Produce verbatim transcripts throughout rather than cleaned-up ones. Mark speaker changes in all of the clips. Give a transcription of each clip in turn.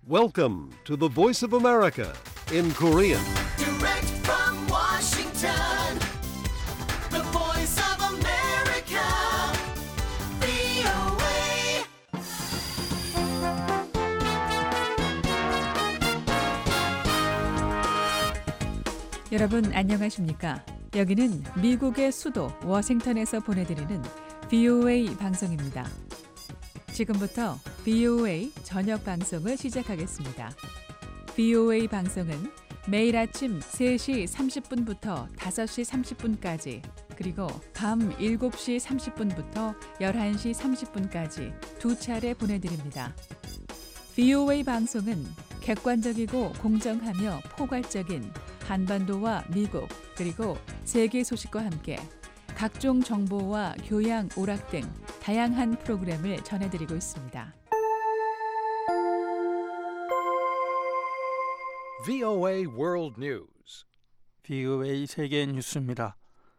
Speaker 1: Welcome to the Voice of America in Korean.
Speaker 2: Direct from Washington, the Voice of America, 브이오에이.
Speaker 3: 여러분 안녕하십니까? 여기는 미국의 수도 워싱턴에서 보내드리는 브이오에이 방송입니다. 지금부터 브이오에이 저녁 방송을 시작하겠습니다. 브이오에이 방송은 매일 아침 세 시 삼십 분부터 다섯 시 삼십 분까지 그리고 밤 일곱 시 삼십 분부터 열한 시 삼십 분까지 두 차례 보내드립니다. 브이오에이 방송은 객관적이고 공정하며 포괄적인 한반도와 미국 그리고 세계 소식과 함께 각종 정보와 교양, 오락 등 다양한 프로그램을 전해드리고 있습니다.
Speaker 1: 브이오에이 World News.
Speaker 4: 브이오에이 세계 뉴스입니다.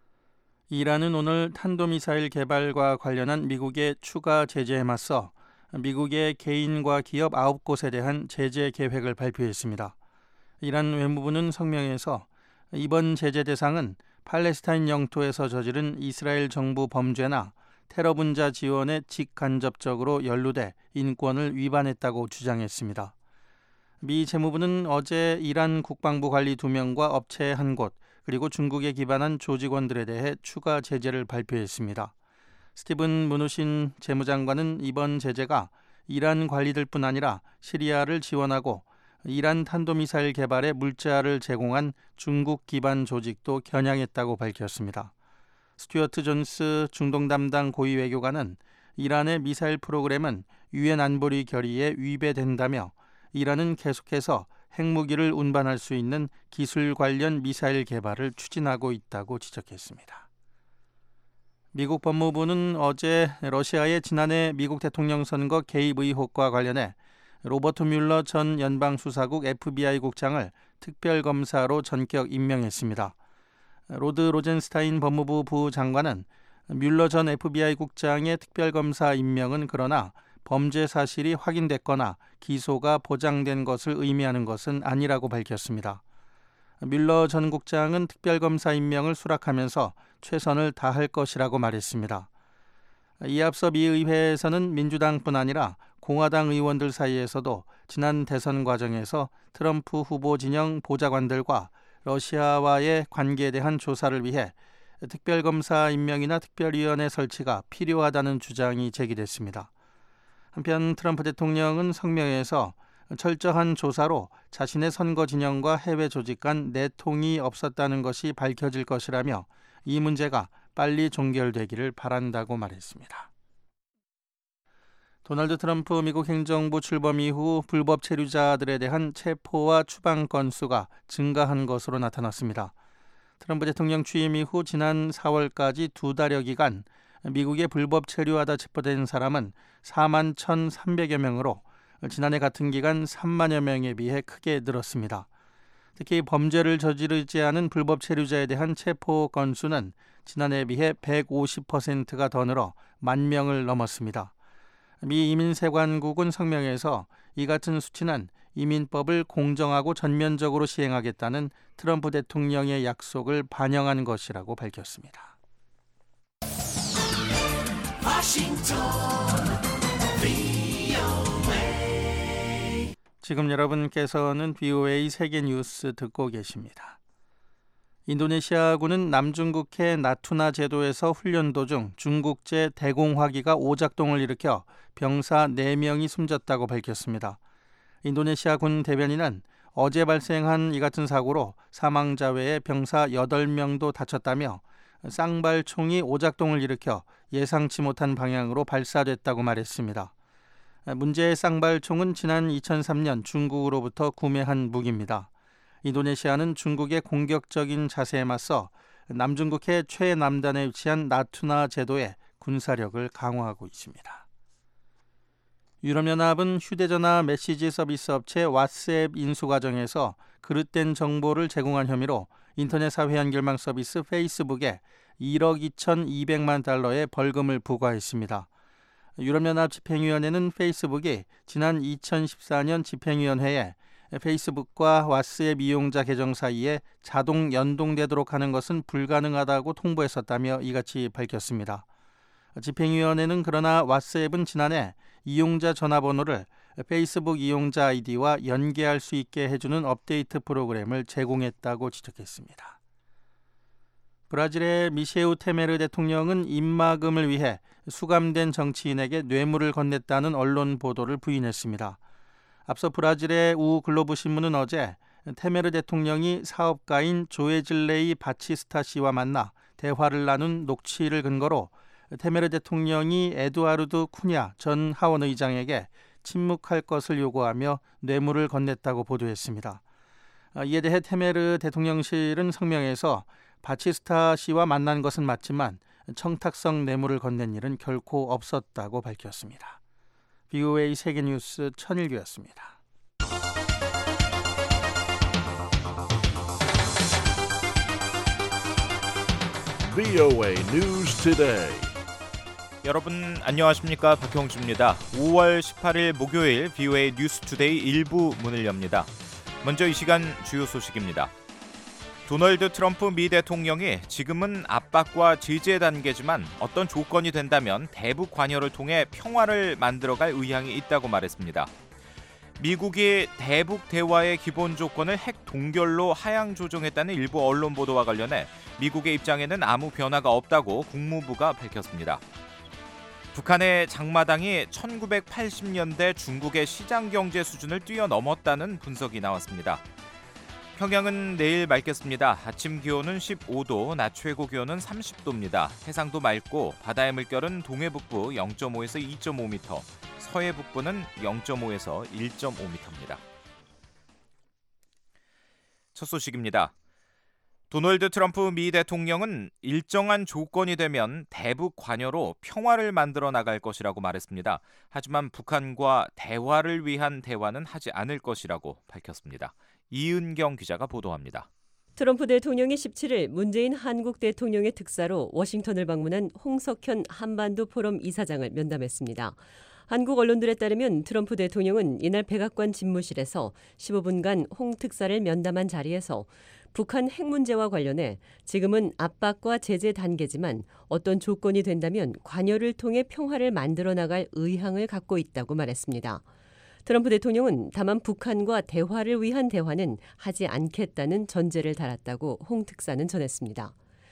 Speaker 4: 이란은 오늘 탄도미사일 개발과 관련한 미국의 추가 제재에 맞서 미국의 개인과 기업 아홉 곳에 대한 제재 계획을 발표했습니다. 이란 외무부는 성명에서 이번 제재 대상은 팔레스타인 영토에서 저지른 이스라엘 정부 범죄나 테러 분자 지원에 직간접적으로 연루돼 인권을 위반했다고 주장했습니다. 미 재무부는 어제 이란 국방부 관리 두 명과 업체 한 곳 그리고 중국에 기반한 조직원들에 대해 추가 제재를 발표했습니다. 스티븐 무누신 재무장관은 이번 제재가 이란 관리들뿐 아니라 시리아를 지원하고 이란 탄도미사일 개발에 물자를 제공한 중국 기반 조직도 겨냥했다고 밝혔습니다. 스튜어트 존스 중동 담당 고위 외교관은 이란의 미사일 프로그램은 유엔 안보리 결의에 위배된다며 이란은 계속해서 핵무기를 운반할 수 있는 기술 관련 미사일 개발을 추진하고 있다고 지적했습니다. 미국 법무부는 어제 러시아의 지난해 미국 대통령 선거 개입 의혹과 관련해 로버트 뮬러 전 연방수사국 에프비아이 국장을 특별검사로 전격 임명했습니다. 로드 로젠스타인 법무부 부장관은 뮬러 전 에프비아이 국장의 특별검사 임명은 그러나 범죄 사실이 확인됐거나 기소가 보장된 것을 의미하는 것은 아니라고 밝혔습니다. 뮬러 전 국장은 특별검사 임명을 수락하면서 최선을 다할 것이라고 말했습니다. 이에 앞서 미 의회에서는 민주당뿐 아니라 공화당 의원들 사이에서도 지난 대선 과정에서 트럼프 후보 진영 보좌관들과 러시아와의 관계에 대한 조사를 위해 특별검사 임명이나 특별위원회 설치가 필요하다는 주장이 제기됐습니다. 한편 트럼프 대통령은 성명에서 철저한 조사로 자신의 선거 진영과 해외 조직 간 내통이 없었다는 것이 밝혀질 것이라며 이 문제가 빨리 종결되기를 바란다고 말했습니다. 도널드 트럼프 미국 행정부 출범 이후 불법 체류자들에 대한 체포와 추방 건수가 증가한 것으로 나타났습니다. 트럼프 대통령 취임 이후 지난 사월까지 두 달여 기간 미국에 불법 체류하다 체포된 사람은 사만 천삼백여 명으로 지난해 같은 기간 삼만여 명에 비해 크게 늘었습니다. 특히 범죄를 저지르지 않은 불법 체류자에 대한 체포 건수는 지난해에 비해 백오십 퍼센트가 더 늘어 만 명을 넘었습니다. 미 이민세관국은 성명에서 이 같은 수치는 이민법을 공정하고 전면적으로 시행하겠다는 트럼프 대통령의 약속을 반영한 것이라고 밝혔습니다.
Speaker 2: 워싱턴, 브이오에이.
Speaker 4: 지금 여러분께서는 브이오에이 세계 뉴스 듣고 계십니다. 인도네시아군은 남중국해 나투나 제도에서 훈련 도중 중국제 대공화기가 오작동을 일으켜 병사 네 명이 숨졌다고 밝혔습니다. 인도네시아 군 대변인은 어제 발생한 이 같은 사고로 사망자 외에 병사 여덟 명도 다쳤다며 쌍발총이 오작동을 일으켜 예상치 못한 방향으로 발사됐다고 말했습니다. 문제의 쌍발총은 지난 이천삼 년 중국으로부터 구매한 무기입니다. 인도네시아는 중국의 공격적인 자세에 맞서 남중국해 최남단에 위치한 나투나 제도의 군사력을 강화하고 있습니다. 유럽연합은 휴대전화 메시지 서비스 업체 왓츠앱 인수 과정에서 그릇된 정보를 제공한 혐의로 인터넷 사회 연결망 서비스 페이스북에 일억 이천이백만 달러의 벌금을 부과했습니다. 유럽연합 집행위원회는 페이스북이 지난 이천십사 년 집행위원회에 페이스북과 왓츠앱 이용자 계정 사이에 자동 연동되도록 하는 것은 불가능하다고 통보했었다며 이같이 밝혔습니다. 집행위원회는 그러나 왓츠앱은 지난해 이용자 전화번호를 페이스북 이용자 아이디와 연계할 수 있게 해주는 업데이트 프로그램을 제공했다고 지적했습니다. 브라질의 미셰우 테메르 대통령은 입막음을 위해 수감된 정치인에게 뇌물을 건넸다는 언론 보도를 부인했습니다. 앞서 브라질의 우 글로브 신문은 어제 테메르 대통령이 사업가인 조에즐레이 바치스타 씨와 만나 대화를 나눈 녹취를 근거로 테메르 대통령이 에두아르두 쿠냐 전 하원 의장에게 침묵할 것을 요구하며 뇌물을 건넸다고 보도했습니다. 이에 대해 테메르 대통령실은 성명에서 바치스타 씨와 만난 것은 맞지만 청탁성 뇌물을 건넨 일은 결코 없었다고 밝혔습니다. 비오에이 세계뉴스 천일규였습니다.
Speaker 1: 비오에이 News Today.
Speaker 5: 여러분 안녕하십니까? 박형주입니다. 오월 십팔일 목요일 비오에이 뉴스 투데이 일부 문을 엽니다. 먼저 이 시간 주요 소식입니다. 도널드 트럼프 미 대통령이 지금은 압박과 제재 단계지만 어떤 조건이 된다면 대북 관여를 통해 평화를 만들어갈 의향이 있다고 말했습니다. 미국이 대북 대화의 기본 조건을 핵 동결로 하향 조정했다는 일부 언론 보도와 관련해 미국의 입장에는 아무 변화가 없다고 국무부가 밝혔습니다. 북한의 장마당이 천구백팔십 년대 중국의 시장 경제 수준을 뛰어넘었다는 분석이 나왔습니다. 평양은 내일 맑겠습니다. 아침 기온은 십오 도, 낮 최고 기온은 삼십 도입니다. 해상도 맑고 바다의 물결은 동해북부 영 점 오에서 이 점 오 미터, 서해북부는 영 점 오에서 일 점 오 미터입니다. 첫 소식입니다. 도널드 트럼프 미 대통령은 일정한 조건이 되면 대북 관여로 평화를 만들어 나갈 것이라고 말했습니다. 하지만 북한과 대화를 위한 대화는 하지 않을 것이라고 밝혔습니다. 이은경 기자가 보도합니다.
Speaker 6: 트럼프 대통령이 십칠일 문재인 한국 대통령의 특사로 워싱턴을 방문한 홍석현 한반도 포럼 이사장을 면담했습니다. 한국 언론들에 따르면 트럼프 대통령은 이날 백악관 집무실에서 십오 분간 홍 특사를 면담한 자리에서 북한 핵 문제와 관련해 지금은 압박과 제재 단계지만 어떤 조건이 된다면 관여를 통해 평화를 만들어 나갈 의향을 갖고 있다고 말했습니다. 트럼프 대통령은 다만 북한과 대화를 위한 대화는 하지 않겠다는 전제를 달았다고 홍 특사는 전했습니다.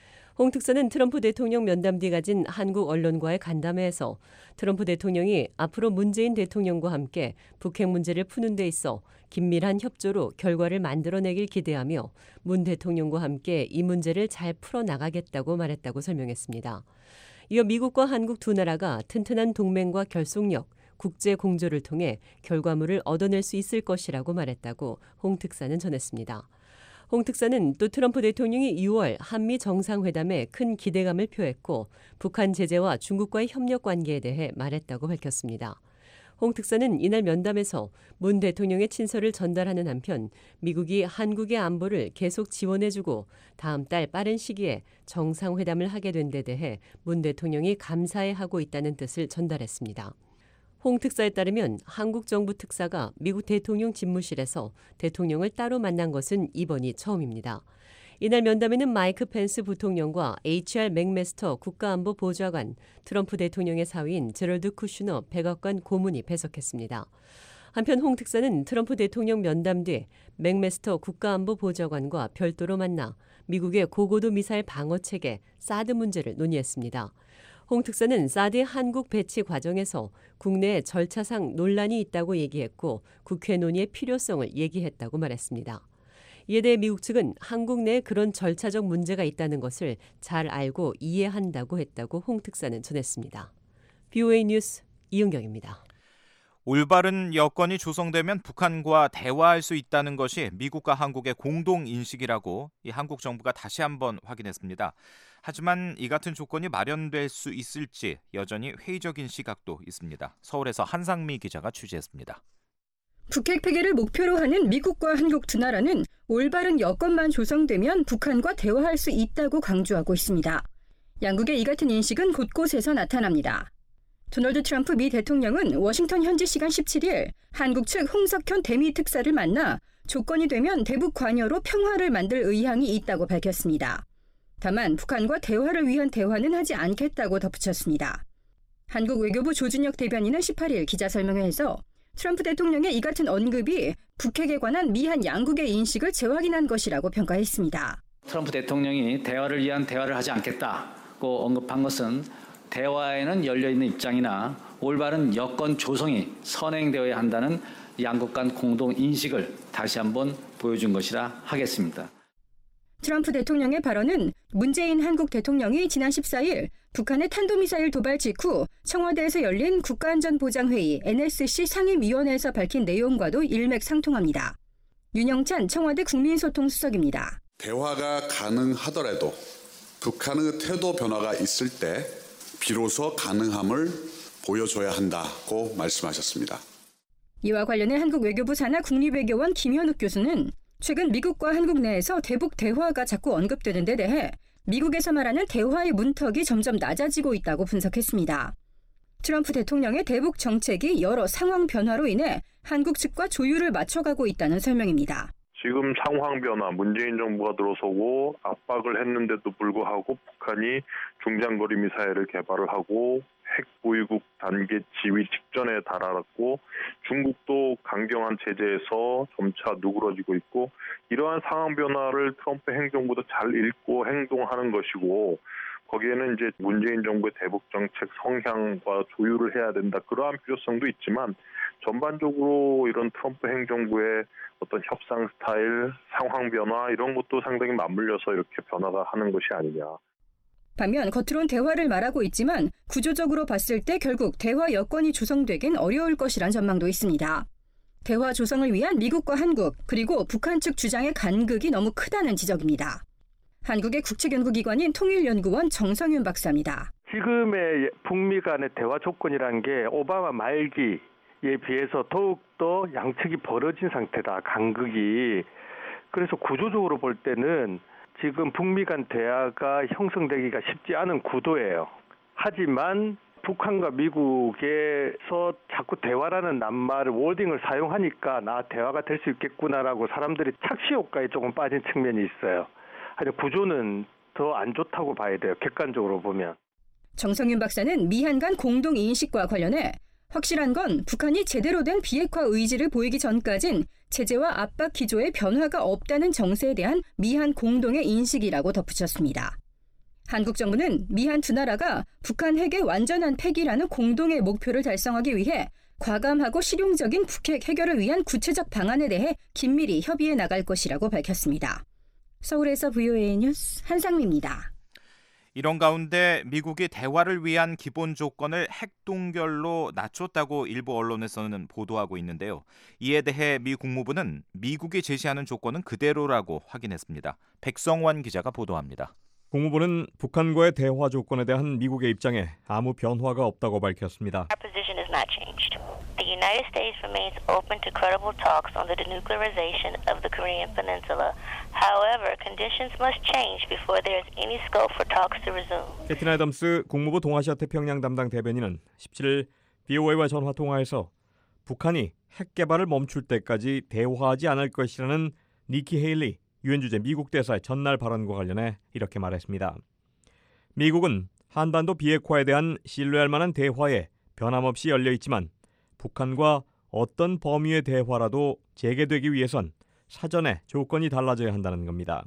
Speaker 6: 홍 특사는 트럼프 대통령 면담 뒤 가진 한국 언론과의 간담회에서 트럼프 대통령이 앞으로 문재인 대통령과 함께 북핵 문제를 푸는 데 있어 긴밀한 협조로 결과를 만들어내길 기대하며 문 대통령과 함께 이 문제를 잘 풀어나가겠다고 말했다고 설명했습니다. 이어 미국과 한국 두 나라가 튼튼한 동맹과 결속력, 국제 공조를 통해 결과물을 얻어낼 수 있을 것이라고 말했다고 홍 특사는 전했습니다. 홍 특사는 또 트럼프 대통령이 유월 한미 정상회담에 큰 기대감을 표했고 북한 제재와 중국과의 협력 관계에 대해 말했다고 밝혔습니다. 홍 특사는 이날 면담에서 문 대통령의 친서를 전달하는 한편 미국이 한국의 안보를 계속 지원해주고 다음 달 빠른 시기에 정상회담을 하게 된 데 대해 문 대통령이 감사해하고 있다는 뜻을 전달했습니다. 홍 특사에 따르면 한국 정부 특사가 미국 대통령 집무실에서 대통령을 따로 만난 것은 이번이 처음입니다. 이날 면담에는 마이크 펜스 부통령과 에이치알 맥메스터 국가안보 보좌관, 트럼프 대통령의 사위인 제럴드 쿠슈너 백악관 고문이 배석했습니다. 한편 홍 특사는 트럼프 대통령 면담 뒤 맥메스터 국가안보 보좌관과 별도로 만나 미국의 고고도 미사일 방어 체계 사드 문제를 논의했습니다. 홍 특사는 사드의 한국 배치 과정에서 국내 절차상 논란이 있다고 얘기했고 국회 논의의 필요성을 얘기했다고 말했습니다. 이에 대해 미국 측은 한국 내에 그런 절차적 문제가 있다는 것을 잘 알고 이해한다고 했다고 홍 특사는 전했습니다. 비오에이 뉴스 이은경입니다.
Speaker 5: 올바른 여건이 조성되면 북한과 대화할 수 있다는 것이 미국과 한국의 공동 인식이라고 이 한국 정부가 다시 한번 확인했습니다. 하지만 이 같은 조건이 마련될 수 있을지 여전히 회의적인 시각도 있습니다. 서울에서 한상미 기자가 취재했습니다.
Speaker 7: 북핵 폐기를 목표로 하는 미국과 한국 두 나라는 올바른 여건만 조성되면 북한과 대화할 수 있다고 강조하고 있습니다. 양국의 이 같은 인식은 곳곳에서 나타납니다. 도널드 트럼프 미 대통령은 워싱턴 현지 시간 십칠 일 한국 측 홍석현 대미 특사를 만나 조건이 되면 대북 관여로 평화를 만들 의향이 있다고 밝혔습니다. 다만 북한과 대화를 위한 대화는 하지 않겠다고 덧붙였습니다. 한국 외교부 조준혁 대변인은 십팔 일 기자설명회에서 트럼프 대통령의 이 같은 언급이 북핵에 관한 미한 양국의 인식을 재확인한 것이라고 평가했습니다.
Speaker 8: 트럼프 대통령이 대화를 위한 대화를 하지 않겠다고 언급한 것은 대화에는 열려있는 입장이나 올바른 여건 조성이 선행되어야 한다는 양국 간 공동 인식을 다시 한번 보여준 것이라 하겠습니다.
Speaker 7: 트럼프 대통령의 발언은 문재인 한국 대통령이 지난 십사 일 북한의 탄도미사일 도발 직후 청와대에서 열린 국가안전보장회의 엔에스씨 상임위원회에서 밝힌 내용과도 일맥상통합니다. 윤영찬 청와대 국민소통수석입니다.
Speaker 9: 대화가 가능하더라도 북한의 태도 변화가 있을 때 비로소 가능함을 보여줘야 한다고 말씀하셨습니다.
Speaker 7: 이와 관련해 한국 외교부 산하 국립외교원 김현욱 교수는 최근 미국과 한국 내에서 대북 대화가 자꾸 언급되는 데 대해 미국에서 말하는 대화의 문턱이 점점 낮아지고 있다고 분석했습니다. 트럼프 대통령의 대북 정책이 여러 상황 변화로 인해 한국 측과 조율을 맞춰가고 있다는 설명입니다.
Speaker 10: 지금 상황 변화, 문재인 정부가 들어서고 압박을 했는데도 불구하고 북한이 중장거리 미사일을 개발을 하고 핵 보유국 단계 지위 직전에 달아났고 중국도 강경한 제재에서 점차 누그러지고 있고 이러한 상황 변화를 트럼프 행정부도 잘 읽고 행동하는 것이고 거기에는 이제 문재인 정부의 대북 정책 성향과 조율을 해야 된다. 그러한 필요성도 있지만 전반적으로 이런 트럼프 행정부의 어떤 협상 스타일, 상황 변화 이런 것도 상당히 맞물려서 이렇게 변화가 하는 것이 아니냐.
Speaker 7: 반면 겉으론 대화를 말하고 있지만 구조적으로 봤을 때 결국 대화 여건이 조성되긴 어려울 것이란 전망도 있습니다. 대화 조성을 위한 미국과 한국 그리고 북한 측 주장의 간극이 너무 크다는 지적입니다. 한국의 국책연구기관인 통일연구원 정성윤 박사입니다.
Speaker 11: 지금의 북미 간의 대화 조건이라는 게 오바마 말기에 비해서 더욱더 양측이 벌어진 상태다. 간극이. 그래서 구조적으로 볼 때는 지금 북미 간 대화가 형성되기가 쉽지 않은 구도예요. 하지만 북한과 미국에서 자꾸 대화라는 낱말을 워딩을 사용하니까 나 대화가 될 수 있겠구나라고 사람들이 착시 효과에 조금 빠진 측면이 있어요. 하여튼 구조는 더 안 좋다고 봐야 돼요. 객관적으로 보면.
Speaker 7: 정성윤 박사는 미한 간 공동 인식과 관련해 확실한 건 북한이 제대로 된 비핵화 의지를 보이기 전까진 제재와 압박 기조에 변화가 없다는 정세에 대한 미한 공동의 인식이라고 덧붙였습니다. 한국 정부는 미한 두 나라가 북한 핵의 완전한 폐기라는 공동의 목표를 달성하기 위해 과감하고 실용적인 북핵 해결을 위한 구체적 방안에 대해 긴밀히 협의해 나갈 것이라고 밝혔습니다. 서울에서 브이오에이 뉴스 한상미입니다.
Speaker 5: 이런 가운데 미국이 대화를 위한 기본 조건을 핵 동결로 낮췄다고 일부 언론에서는 보도하고 있는데요. 이에 대해 미 국무부는 미국이 제시하는 조건은 그대로라고 확인했습니다. 백성환 기자가 보도합니다.
Speaker 12: 국무부는 북한과의 대화 조건에 대한 미국의 입장에 아무 변화가 없다고 밝혔습니다.
Speaker 13: Our position has not changed. The United States remains open to credible talks on the denuclearization of the Korean Peninsula. However, conditions must change before there is any scope for talks to resume. 캐틴
Speaker 12: 애덤스 국무부 동아시아 태평양 담당 대변인은 십칠 일 브이오에이와 전화 통화에서 북한이 핵 개발을 멈출 때까지 대화하지 않을 것이라는 니키 헤일리 유엔 주재 미국 대사의 전날 발언과 관련해 이렇게 말했습니다. 미국은 한반도 비핵화에 대한 신뢰할 만한 대화에 변함없이 열려 있지만 북한과 어떤 범위의 대화라도 재개되기 위해선 사전에 조건이 달라져야 한다는 겁니다.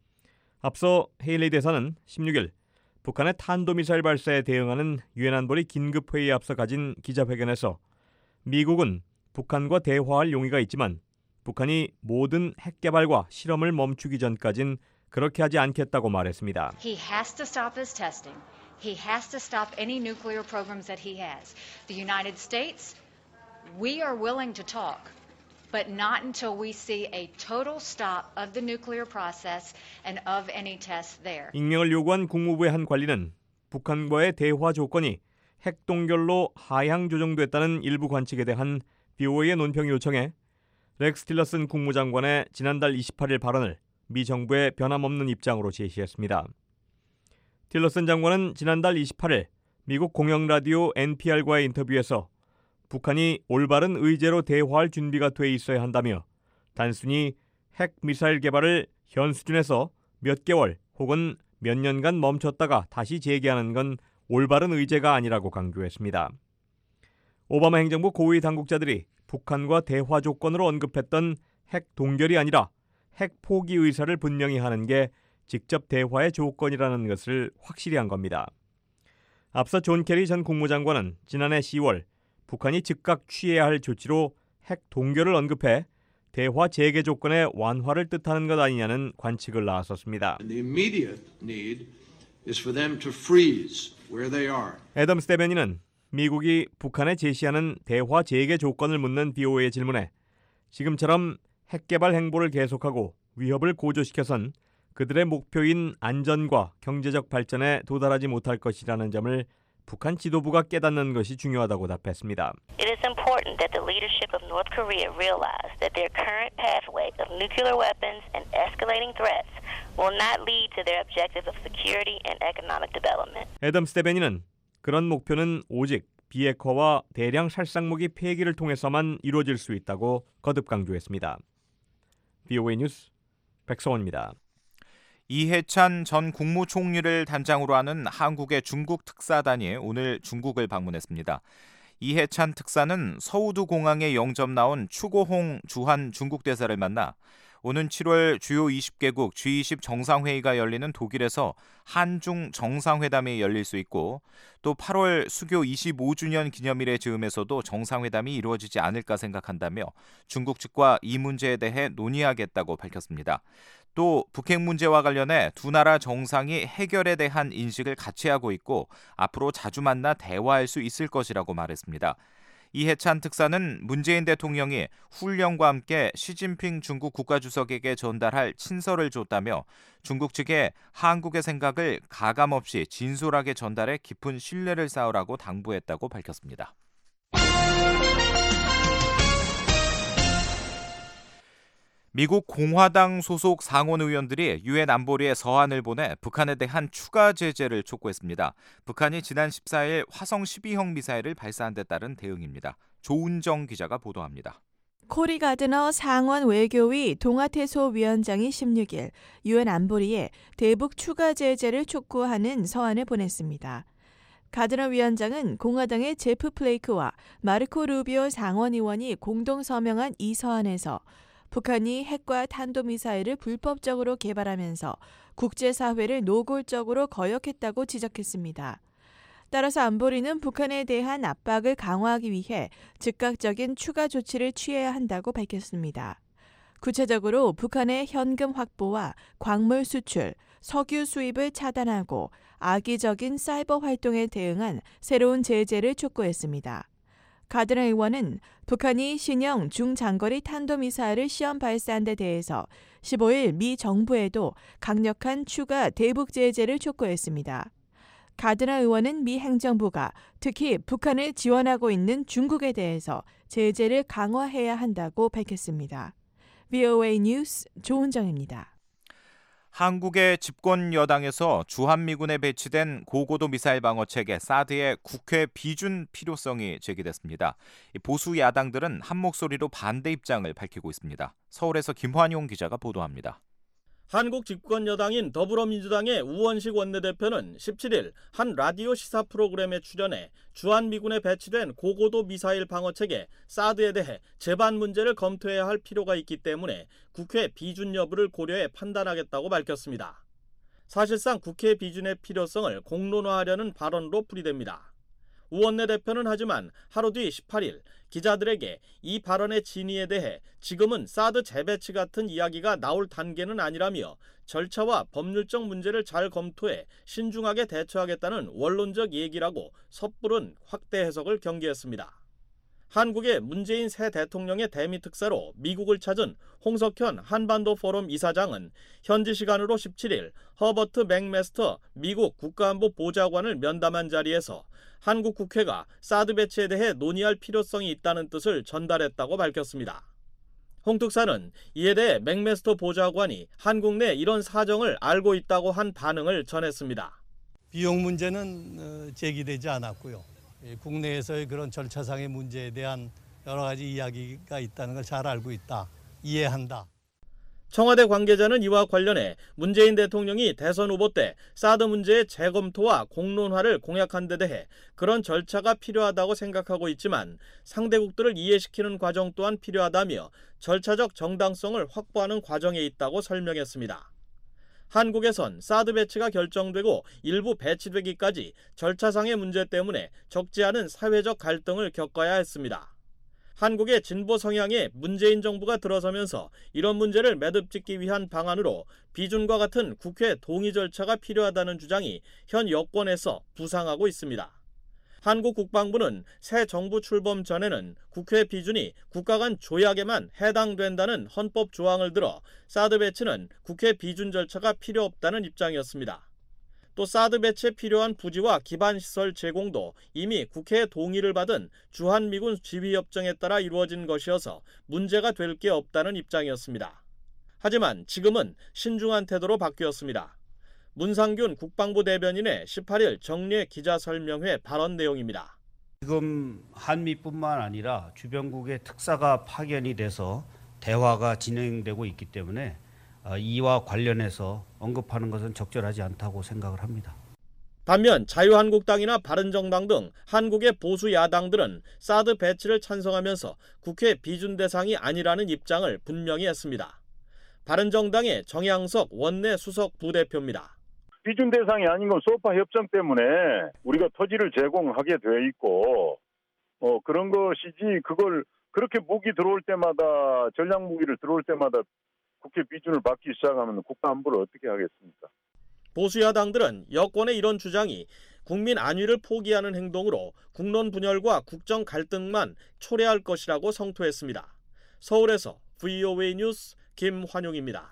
Speaker 12: 앞서 헤일리 대사는 십육 일 북한의 탄도미사일 발사에 대응하는 유엔 안보리 긴급회의에 앞서 가진 기자회견에서 미국은 북한과 대화할 용의가 있지만 북한이 모든 핵 개발과 실험을 멈추기 전까진 그렇게 하지 않겠다고 말했습니다.
Speaker 14: He has to stop his testing. He has to stop any nuclear programs that he has. The United States, we are willing to talk, but not until we see a total stop of the nuclear process and of any tests there.
Speaker 12: 익명을 요구한 국무부의 한 관리는 북한과의 대화 조건이 핵 동결로 하향 조정됐다는 일부 관측에 대한 브이오에이의 논평 요청에 렉스 틸러슨 국무장관의 지난달 이십팔 일 발언을 미 정부의 변함없는 입장으로 제시했습니다. 틸러슨 장관은 지난달 이십팔 일 미국 공영라디오 엔피알과의 인터뷰에서 북한이 올바른 의제로 대화할 준비가 돼 있어야 한다며 단순히 핵 미사일 개발을 현 수준에서 몇 개월 혹은 몇 년간 멈췄다가 다시 재개하는 건 올바른 의제가 아니라고 강조했습니다. 오바마 행정부 고위 당국자들이 북한과 대화 조건으로 언급했던 핵 동결이 아니라 핵 포기 의사를 분명히 하는 게 직접 대화의 조건이라는 것을 확실히 한 겁니다. 앞서 존 케리 전 국무장관은 지난해 시월 북한이 즉각 취해야 할 조치로 핵 동결을 언급해 대화 재개 조건의 완화를 뜻하는 것 아니냐는 관측을 나왔었습니다. 애덤스 대변인은 미국이 북한에 제시하는 대화 재개 조건을 묻는 비오에이의 질문에 지금처럼 핵 개발 행보를 계속하고 위협을 고조시켜선 그들의 목표인 안전과 경제적 발전에 도달하지 못할 것이라는 점을 북한 지도부가 깨닫는 것이 중요하다고 답했습니다.
Speaker 13: It is important that the leadership of North Korea realize that their current pathway of nuclear weapons and escalating threats will not lead to their objective of security and economic development. 애덤스
Speaker 12: 대변인은 그런 목표는 오직 비핵화와 대량 살상무기 폐기를 통해서만 이루어질 수 있다고 거듭 강조했습니다. 비오에이 뉴스 백성원입니다.
Speaker 5: 이해찬 전 국무총리를 단장으로 하는 한국의 중국 특사단이 오늘 중국을 방문했습니다. 이해찬 특사는 서우두 공항에 영접 나온 추고홍 주한 중국 대사를 만나 오는 칠월 주요 이십 개국 지 이십 정상회의가 열리는 독일에서 한중 정상회담이 열릴 수 있고 또 팔월 수교 이십오 주년 기념일에 즈음에서도 정상회담이 이루어지지 않을까 생각한다며 중국 측과 이 문제에 대해 논의하겠다고 밝혔습니다. 또 북핵 문제와 관련해 두 나라 정상이 해결에 대한 인식을 같이 하고 있고 앞으로 자주 만나 대화할 수 있을 것이라고 말했습니다. 이해찬 특사는 문재인 대통령이 훈련과 함께 시진핑 중국 국가주석에게 전달할 친서를 줬다며 중국 측에 한국의 생각을 가감없이 진솔하게 전달해 깊은 신뢰를 쌓으라고 당부했다고 밝혔습니다. 미국 공화당 소속 상원 의원들이 유엔 안보리에 서한을 보내 북한에 대한 추가 제재를 촉구했습니다. 북한이 지난 십사일 화성 십이형 미사일을 발사한 데 따른 대응입니다. 조은정 기자가 보도합니다.
Speaker 15: 코리 가드너 상원 외교위 동아태소 위원장이 십육일 유엔 안보리에 대북 추가 제재를 촉구하는 서한을 보냈습니다. 가드너 위원장은 공화당의 제프 플레이크와 마르코 루비오 상원 의원이 공동 서명한 이 서한에서 북한이 핵과 탄도미사일을 불법적으로 개발하면서 국제사회를 노골적으로 거역했다고 지적했습니다. 따라서 안보리는 북한에 대한 압박을 강화하기 위해 즉각적인 추가 조치를 취해야 한다고 밝혔습니다. 구체적으로 북한의 현금 확보와 광물 수출, 석유 수입을 차단하고 악의적인 사이버 활동에 대응한 새로운 제재를 촉구했습니다. 가드너 의원은 북한이 신형 중장거리 탄도미사일을 시험 발사한 데 대해서 십오일 미 정부에도 강력한 추가 대북 제재를 촉구했습니다. 가드너 의원은 미 행정부가 특히 북한을 지원하고 있는 중국에 대해서 제재를 강화해야 한다고 밝혔습니다. 비오에이 뉴스 조은정입니다.
Speaker 5: 한국의 집권 여당에서 주한미군에 배치된 고고도 미사일 방어 체계 사드의 국회 비준 필요성이 제기됐습니다. 보수 야당들은 한 목소리로 반대 입장을 밝히고 있습니다. 서울에서 김환용 기자가 보도합니다.
Speaker 4: 한국 집권 여당인 더불어민주당의 우원식 원내대표는 십칠일 한 라디오 시사 프로그램에 출연해 주한미군에 배치된 고고도 미사일 방어체계 사드에 대해 제반 문제를 검토해야 할 필요가 있기 때문에 국회 비준 여부를 고려해 판단하겠다고 밝혔습니다. 사실상 국회 비준의 필요성을 공론화하려는 발언으로 풀이됩니다. 우 원내대표는 하지만 하루 뒤 십팔일 기자들에게 이 발언의 진위에 대해 지금은 사드 재배치 같은 이야기가 나올 단계는 아니라며 절차와 법률적 문제를 잘 검토해 신중하게 대처하겠다는 원론적 얘기라고 섣부른 확대 해석을 경계했습니다. 한국의 문재인 새 대통령의 대미 특사로 미국을 찾은 홍석현 한반도 포럼 이사장은 현지 시간으로 십칠일 허버트 맥메스터 미국 국가안보 보좌관을 면담한 자리에서 한국 국회가 사드 배치에 대해 논의할 필요성이 있다는 뜻을 전달했다고 밝혔습니다. 홍 특사는 이에 대해 맥메스터 보좌관이 한국 내 이런 사정을 알고 있다고 한 반응을 전했습니다.
Speaker 16: 비용 문제는 제기되지 않았고요. 국내에서의 그런 절차상의 문제에 대한 여러 가지 이야기가 있다는 걸 잘 알고 있다, 이해한다.
Speaker 4: 청와대 관계자는 이와 관련해 문재인 대통령이 대선 후보 때 사드 문제의 재검토와 공론화를 공약한 데 대해 그런 절차가 필요하다고 생각하고 있지만 상대국들을 이해시키는 과정 또한 필요하다며 절차적 정당성을 확보하는 과정에 있다고 설명했습니다. 한국에선 사드 배치가 결정되고 일부 배치되기까지 절차상의 문제 때문에 적지 않은 사회적 갈등을 겪어야 했습니다. 한국의 진보 성향의 문재인 정부가 들어서면서 이런 문제를 매듭짓기 위한 방안으로 비준과 같은 국회 동의 절차가 필요하다는 주장이 현 여권에서 부상하고 있습니다. 한국 국방부는 새 정부 출범 전에는 국회 비준이 국가 간 조약에만 해당된다는 헌법 조항을 들어 사드 배치는 국회 비준 절차가 필요 없다는 입장이었습니다. 또 사드 배치에 필요한 부지와 기반시설 제공도 이미 국회의 동의를 받은 주한미군 지휘협정에 따라 이루어진 것이어서 문제가 될 게 없다는 입장이었습니다. 하지만 지금은 신중한 태도로 바뀌었습니다. 문상균 국방부 대변인의 십팔 일 정례 기자설명회 발언 내용입니다.
Speaker 17: 지금 한미뿐만 아니라 주변국의 특사가 파견이 돼서 대화가 진행되고 있기 때문에 이와 관련해서 언급하는 것은 적절하지 않다고 생각을 합니다.
Speaker 4: 반면 자유한국당이나 바른정당 등 한국의 보수 야당들은 사드 배치를 찬성하면서 국회 비준 대상이 아니라는 입장을 분명히 했습니다. 바른정당의 정양석 원내 수석 부대표입니다.
Speaker 18: 비준 대상이 아닌 건 소파 협정 때문에 우리가 토지를 제공하게 되어 있고 어, 그런 것이지 그걸 그렇게 무기 들어올 때마다 전략 무기를 들어올 때마다 국회 비준을 받기 시작하면 국가 안보를 어떻게 하겠습니까?
Speaker 4: 보수 야당들은 여권의 이런 주장이 국민 안위를 포기하는 행동으로 국론 분열과 국정 갈등만 초래할 것이라고 성토했습니다. 서울에서 브이오에이 뉴스 김환용입니다.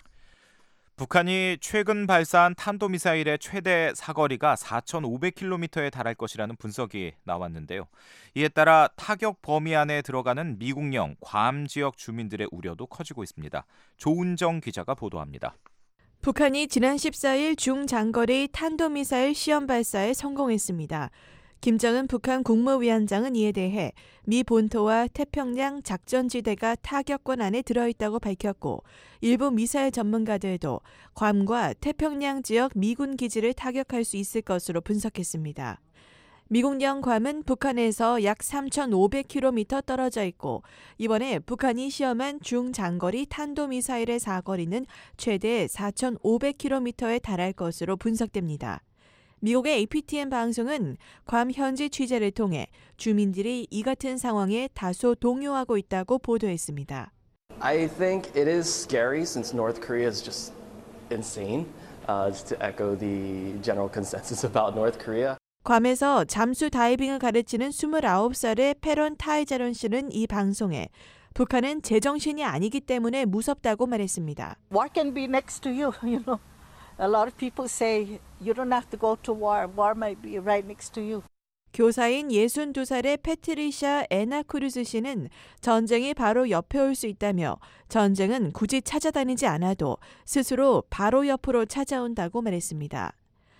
Speaker 5: 북한이 최근 발사한 탄도미사일의 최대 사거리가 사천오백 킬로미터에 달할 것이라는 분석이 나왔는데요. 이에 따라 타격 범위 안에 들어가는 미국령 괌 지역 주민들의 우려도 커지고 있습니다. 조은정 기자가 보도합니다.
Speaker 15: 북한이 지난 십사 일 중장거리 탄도미사일 시험 발사에 성공했습니다. 김정은 북한 국무위원장은 이에 대해 미 본토와 태평양 작전지대가 타격권 안에 들어있다고 밝혔고 일부 미사일 전문가들도 괌과 태평양 지역 미군 기지를 타격할 수 있을 것으로 분석했습니다. 미국령 괌은 북한에서 약 삼천오백 킬로미터 떨어져 있고 이번에 북한이 시험한 중장거리 탄도미사일의 사거리는 최대 사천오백 킬로미터에 달할 것으로 분석됩니다. 미국의 에이피티엔 방송은 괌 현지 취재를 통해 주민들이 이 같은 상황에 다소 동요하고 있다고 보도했습니다.
Speaker 19: I think it is scary since North Korea is just insane. Uh, just to echo the general consensus about North Korea.
Speaker 15: 괌에서 잠수 다이빙을 가르치는 스물아홉 살의 페론 타이자론 씨는 이 방송에 북한은 제정신이 아니기 때문에 무섭다고 말했습니다.
Speaker 20: War can be next to you, you know. A lot of people say you don't have to go to war. War might be right next to you.
Speaker 15: 교사인 예순두 살의 패트리샤 에나 크루즈 씨는 전쟁이 바로 옆에 올 수 있다며 전쟁은 굳이 찾아다니지 않아도 스스로 바로 옆으로 찾아온다고 말했습니다.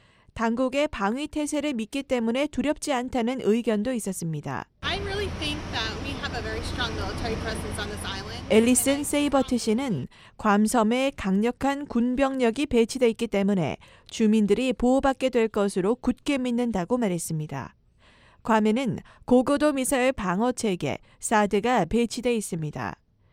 Speaker 15: 당국의 방위 태세를 믿기 때문에 두렵지 않다는 의견도 있었습니다.
Speaker 21: I really think that we have a very strong military presence on this island.
Speaker 15: 앨리슨 세이버트 씨는 괌섬에 강력한 군병력이 배치돼 있기 때문에 주민들이 보호받게 될 것으로 굳게 믿는다고 말했습니다. 괌에는 고고도 미사일 방어 체계 사드가 배치돼 있습니다.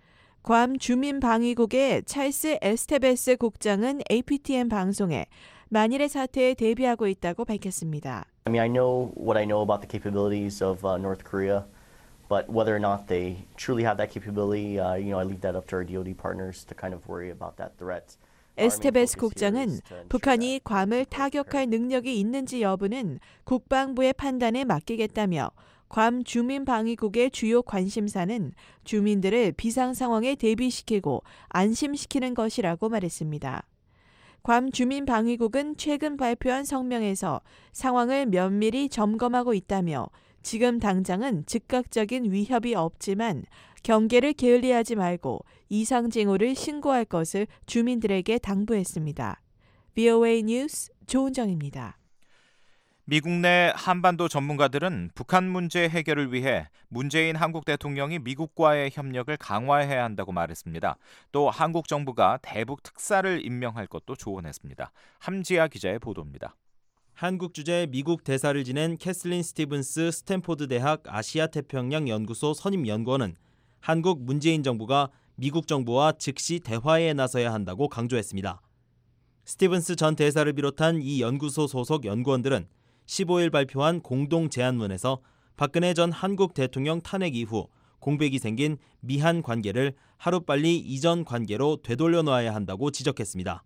Speaker 15: 괌 주민방위국의 찰스 에스테베스 국장은 에이피티엔 방송에 만일의 사태에 대비하고 있다고 밝혔습니다.
Speaker 19: I mean, I know what I know about the capabilities of uh, North Korea, but whether or not they truly have that capability, uh, you know, I leave that up to our D O D partners to kind of worry about that threat.
Speaker 15: 에스테베스 국장은 북한이 괌을 타격할 능력이 있는지 여부는 국방부의 판단에 맡기겠다며 괌 주민방위국의 주요 관심사는 주민들을 비상 상황에 대비시키고 안심시키는 것이라고 말했습니다. 괌 주민방위국은 최근 발표한 성명에서 상황을 면밀히 점검하고 있다며 지금 당장은 즉각적인 위협이 없지만 경계를 게을리하지 말고 이상 징후를 신고할 것을 주민들에게 당부했습니다. 브이오에이 뉴스 조은정입니다.
Speaker 5: 미국 내 한반도 전문가들은 북한 문제 해결을 위해 문재인 한국 대통령이 미국과의 협력을 강화해야 한다고 말했습니다. 또 한국 정부가 대북 특사를 임명할 것도 조언했습니다. 함지아 기자의 보도입니다.
Speaker 3: 한국 주재 미국 대사를 지낸 캐슬린 스티븐스 스탠포드 대학 아시아 태평양 연구소 선임 연구원은 한국 문재인 정부가 미국 정부와 즉시 대화에 나서야 한다고 강조했습니다. 스티븐스 전 대사를 비롯한 이 연구소 소속 연구원들은 십오일 발표한 공동 제안문에서 박근혜 전 한국 대통령 탄핵 이후 공백이 생긴 미한 관계를 하루빨리 이전 관계로 되돌려 놔야 한다고 지적했습니다.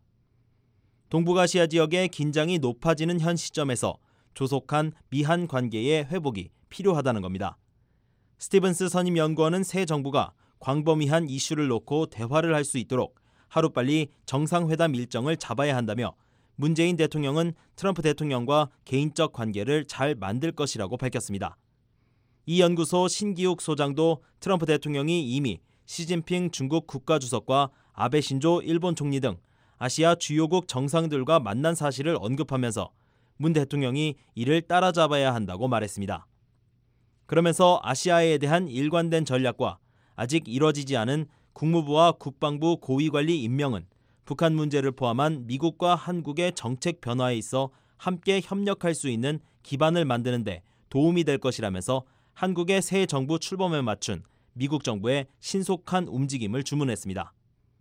Speaker 3: 동북아시아 지역의 긴장이 높아지는 현 시점에서 조속한 미한 관계의 회복이 필요하다는 겁니다. 스티븐스 선임 연구원은 새 정부가 광범위한 이슈를 놓고 대화를 할 수 있도록 하루빨리 정상회담 일정을 잡아야 한다며 문재인 대통령은 트럼프 대통령과 개인적 관계를 잘 만들 것이라고 밝혔습니다. 이 연구소 신기욱 소장도 트럼프 대통령이 이미 시진핑 중국 국가주석과 아베 신조 일본 총리 등 아시아 주요국 정상들과 만난 사실을 언급하면서 문 대통령이 이를 따라잡아야 한다고 말했습니다. 그러면서 아시아에 대한 일관된 전략과 아직 이뤄지지 않은 국무부와 국방부 고위관리 임명은 북한 문제를 포함한 미국과 한국의 정책 변화에 있어 함께 협력할 수 있는 기반을 만드는 데 도움이 될 것이라면서 한국의 새 정부 출범에 맞춘 미국 정부의 신속한 움직임을 주문했습니다.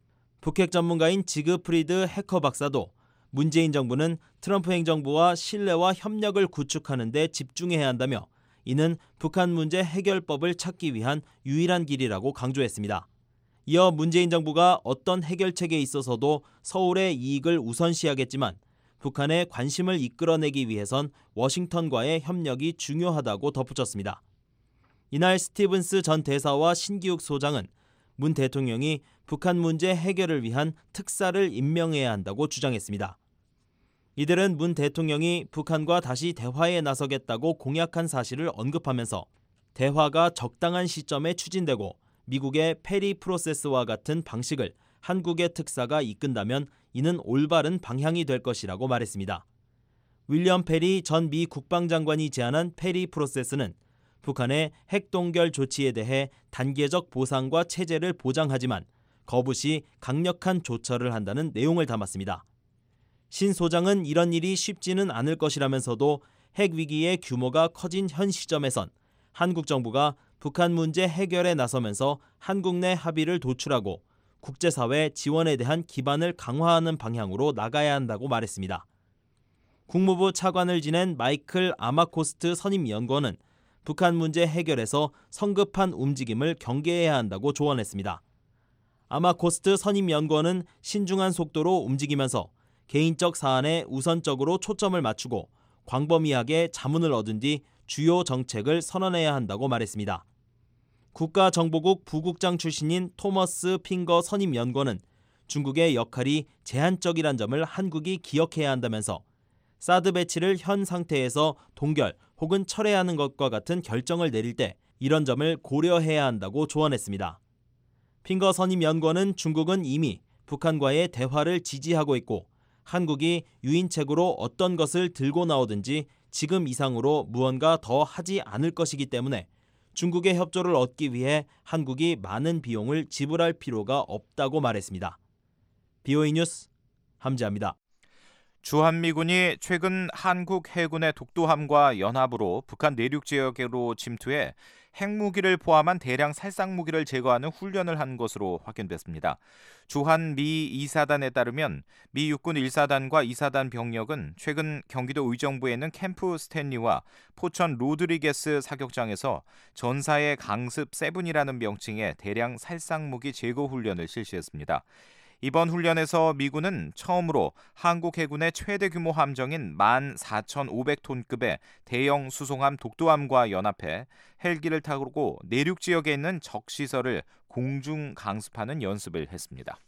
Speaker 3: 북핵 전문가인 지그프리드 해커 박사도 문재인 정부는 트럼프 행정부와 신뢰와 협력을 구축하는 데 집중해야 한다며 이는 북한 문제 해결법을 찾기 위한 유일한 길이라고 강조했습니다. 이어 문재인 정부가 어떤 해결책에 있어서도 서울의 이익을 우선시하겠지만 북한의 관심을 이끌어내기 위해선 워싱턴과의 협력이 중요하다고 덧붙였습니다. 이날 스티븐스 전 대사와 신기욱 소장은 문 대통령이 북한 문제 해결을 위한 특사를 임명해야 한다고 주장했습니다. 이들은 문 대통령이 북한과 다시 대화에 나서겠다고 공약한 사실을 언급하면서 대화가 적당한 시점에 추진되고 미국의 페리 프로세스와 같은 방식을 한국의 특사가 이끈다면 이는 올바른 방향이 될 것이라고 말했습니다. 윌리엄 페리 전 미 국방장관이 제안한 페리 프로세스는 북한의 핵 동결 조치에 대해 단계적 보상과 체제를 보장하지만 거부 시 강력한 조처를 한다는 내용을 담았습니다. 신 소장은 이런 일이 쉽지는 않을 것이라면서도 핵 위기의 규모가 커진 현 시점에선 한국 정부가 북한 문제 해결에 나서면서 한국 내 합의를 도출하고 국제사회 지원에 대한 기반을 강화하는 방향으로 나가야 한다고 말했습니다. 국무부 차관을 지낸 마이클 아마코스트 선임연구원은 북한 문제 해결에서 성급한 움직임을 경계해야 한다고 조언했습니다. 아마코스트 선임연구원은 신중한 속도로 움직이면서 개인적 사안에 우선적으로 초점을 맞추고 광범위하게 자문을 얻은 뒤 주요 정책을 선언해야 한다고 말했습니다. 국가정보국 부국장 출신인 토머스 핑거 선임연구원은 중국의 역할이 제한적이란 점을 한국이 기억해야 한다면서 사드 배치를 현 상태에서 동결 혹은 철회하는 것과 같은 결정을 내릴 때 이런 점을 고려해야 한다고 조언했습니다. 핑거 선임연구원은 중국은 이미 북한과의 대화를 지지하고 있고 한국이 유인책으로 어떤 것을 들고 나오든지 지금 이상으로 무언가 더 하지 않을 것이기 때문에 중국의 협조를 얻기 위해 한국이 많은 비용을 지불할 필요가 없다고 말했습니다. 비오이 뉴스 함지아입니다.
Speaker 5: 주한미군이 최근 한국 해군의 독도함과 연합으로 북한 내륙 지역으로 침투해 핵무기를 포함한 대량 살상무기를 제거하는 훈련을 한 것으로 확인됐습니다. 주한미 이 사단에 따르면 미 육군 일 사단과 이 사단 병력은 최근 경기도 의정부에 있는 캠프 스탠리와 포천 로드리게스 사격장에서 전사의 강습 세븐이라는 명칭의 대량 살상무기 제거 훈련을 실시했습니다. 이번 훈련에서 미군은 처음으로 한국 해군의 최대 규모 함정인 만 사천오백 톤급의 대형 수송함 독도함과 연합해 헬기를 타고 내륙 지역에 있는 적시설을 공중 강습하는 연습을 했습니다.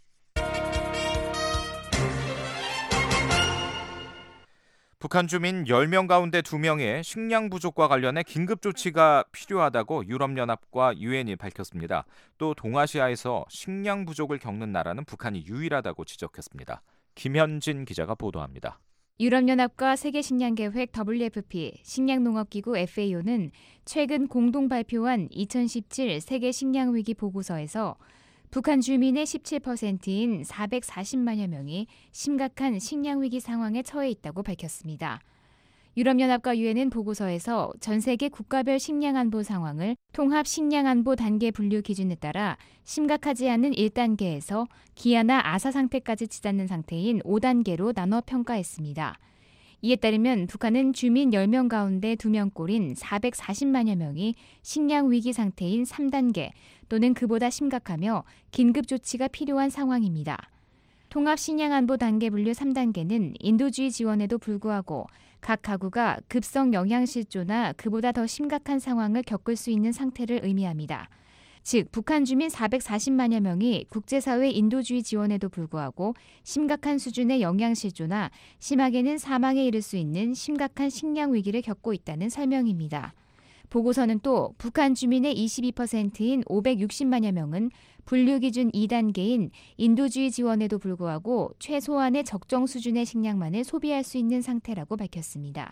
Speaker 5: 북한 주민 열 명 가운데 두 명의 식량 부족과 관련해 긴급 조치가 필요하다고 유럽연합과 유엔이 밝혔습니다. 또 동아시아에서 식량 부족을 겪는 나라는 북한이 유일하다고 지적했습니다. 김현진 기자가 보도합니다.
Speaker 2: 유럽연합과 세계식량계획 더블유 에프 피, 식량농업기구 에프 에이 오는 최근 공동 발표한 이천십칠 세계식량위기 보고서에서 북한 주민의 십칠 퍼센트인 사백사십만여 명이 심각한 식량위기 상황에 처해 있다고 밝혔습니다. 유럽연합과 유엔은 보고서에서 전 세계 국가별 식량안보 상황을 통합식량안보 단계 분류 기준에 따라 심각하지 않은 일 단계에서 기아나 아사 상태까지 치닫는 상태인 오 단계로 나눠 평가했습니다. 이에 따르면 북한은 주민 열 명 가운데 두 명꼴인 사백사십만여 명이 식량위기 상태인 삼 단계 또는 그보다 심각하며 긴급 조치가 필요한 상황입니다. 통합식량안보 단계 분류 삼 단계는 인도주의 지원에도 불구하고 각 가구가 급성 영양실조나 그보다 더 심각한 상황을 겪을 수 있는 상태를 의미합니다. 즉, 북한 주민 사백사십만여 명이 국제사회 인도주의 지원에도 불구하고 심각한 수준의 영양실조나 심하게는 사망에 이를 수 있는 심각한 식량 위기를 겪고 있다는 설명입니다. 보고서는 또 북한 주민의 이십이 퍼센트인 오백육십만여 명은 분류 기준 이 단계인 인도주의 지원에도 불구하고 최소한의 적정 수준의 식량만을 소비할 수 있는 상태라고 밝혔습니다.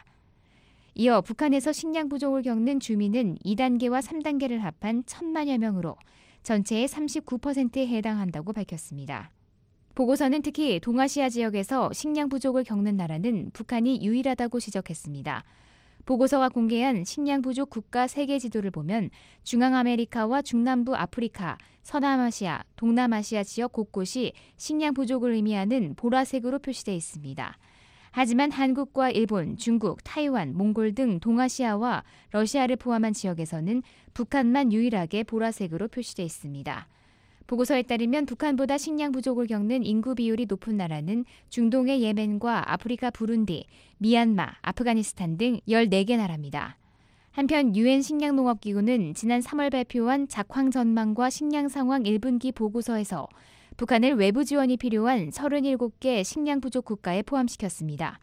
Speaker 2: 이어 북한에서 식량 부족을 겪는 주민은 이 단계와 삼 단계를 합한 천만여 명으로 전체의 삼십구 퍼센트에 해당한다고 밝혔습니다. 보고서는 특히 동아시아 지역에서 식량 부족을 겪는 나라는 북한이 유일하다고 지적했습니다. 보고서가 공개한 식량 부족 국가 세계 지도를 보면 중앙아메리카와 중남부 아프리카, 서남아시아, 동남아시아 지역 곳곳이 식량 부족을 의미하는 보라색으로 표시되어 있습니다. 하지만 한국과 일본, 중국, 타이완, 몽골 등 동아시아와 러시아를 포함한 지역에서는 북한만 유일하게 보라색으로 표시되어 있습니다. 보고서에 따르면 북한보다 식량 부족을 겪는 인구 비율이 높은 나라는 중동의 예멘과 아프리카 부룬디, 미얀마, 아프가니스탄 등 열네 개 나라입니다. 한편 유엔 식량농업기구는 지난 삼월 발표한 작황 전망과 식량 상황 일 분기 보고서에서 북한을 외부 지원이 필요한 서른일곱 개 식량 부족 국가에 포함시켰습니다.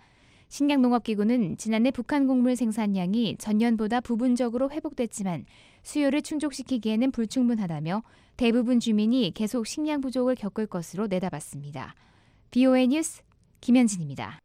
Speaker 2: 식량농업기구는 지난해 북한 곡물 생산량이 전년보다 부분적으로 회복됐지만 수요를 충족시키기에는 불충분하다며 대부분 주민이 계속 식량 부족을 겪을 것으로 내다봤습니다. 비오에이 뉴스 김현진입니다.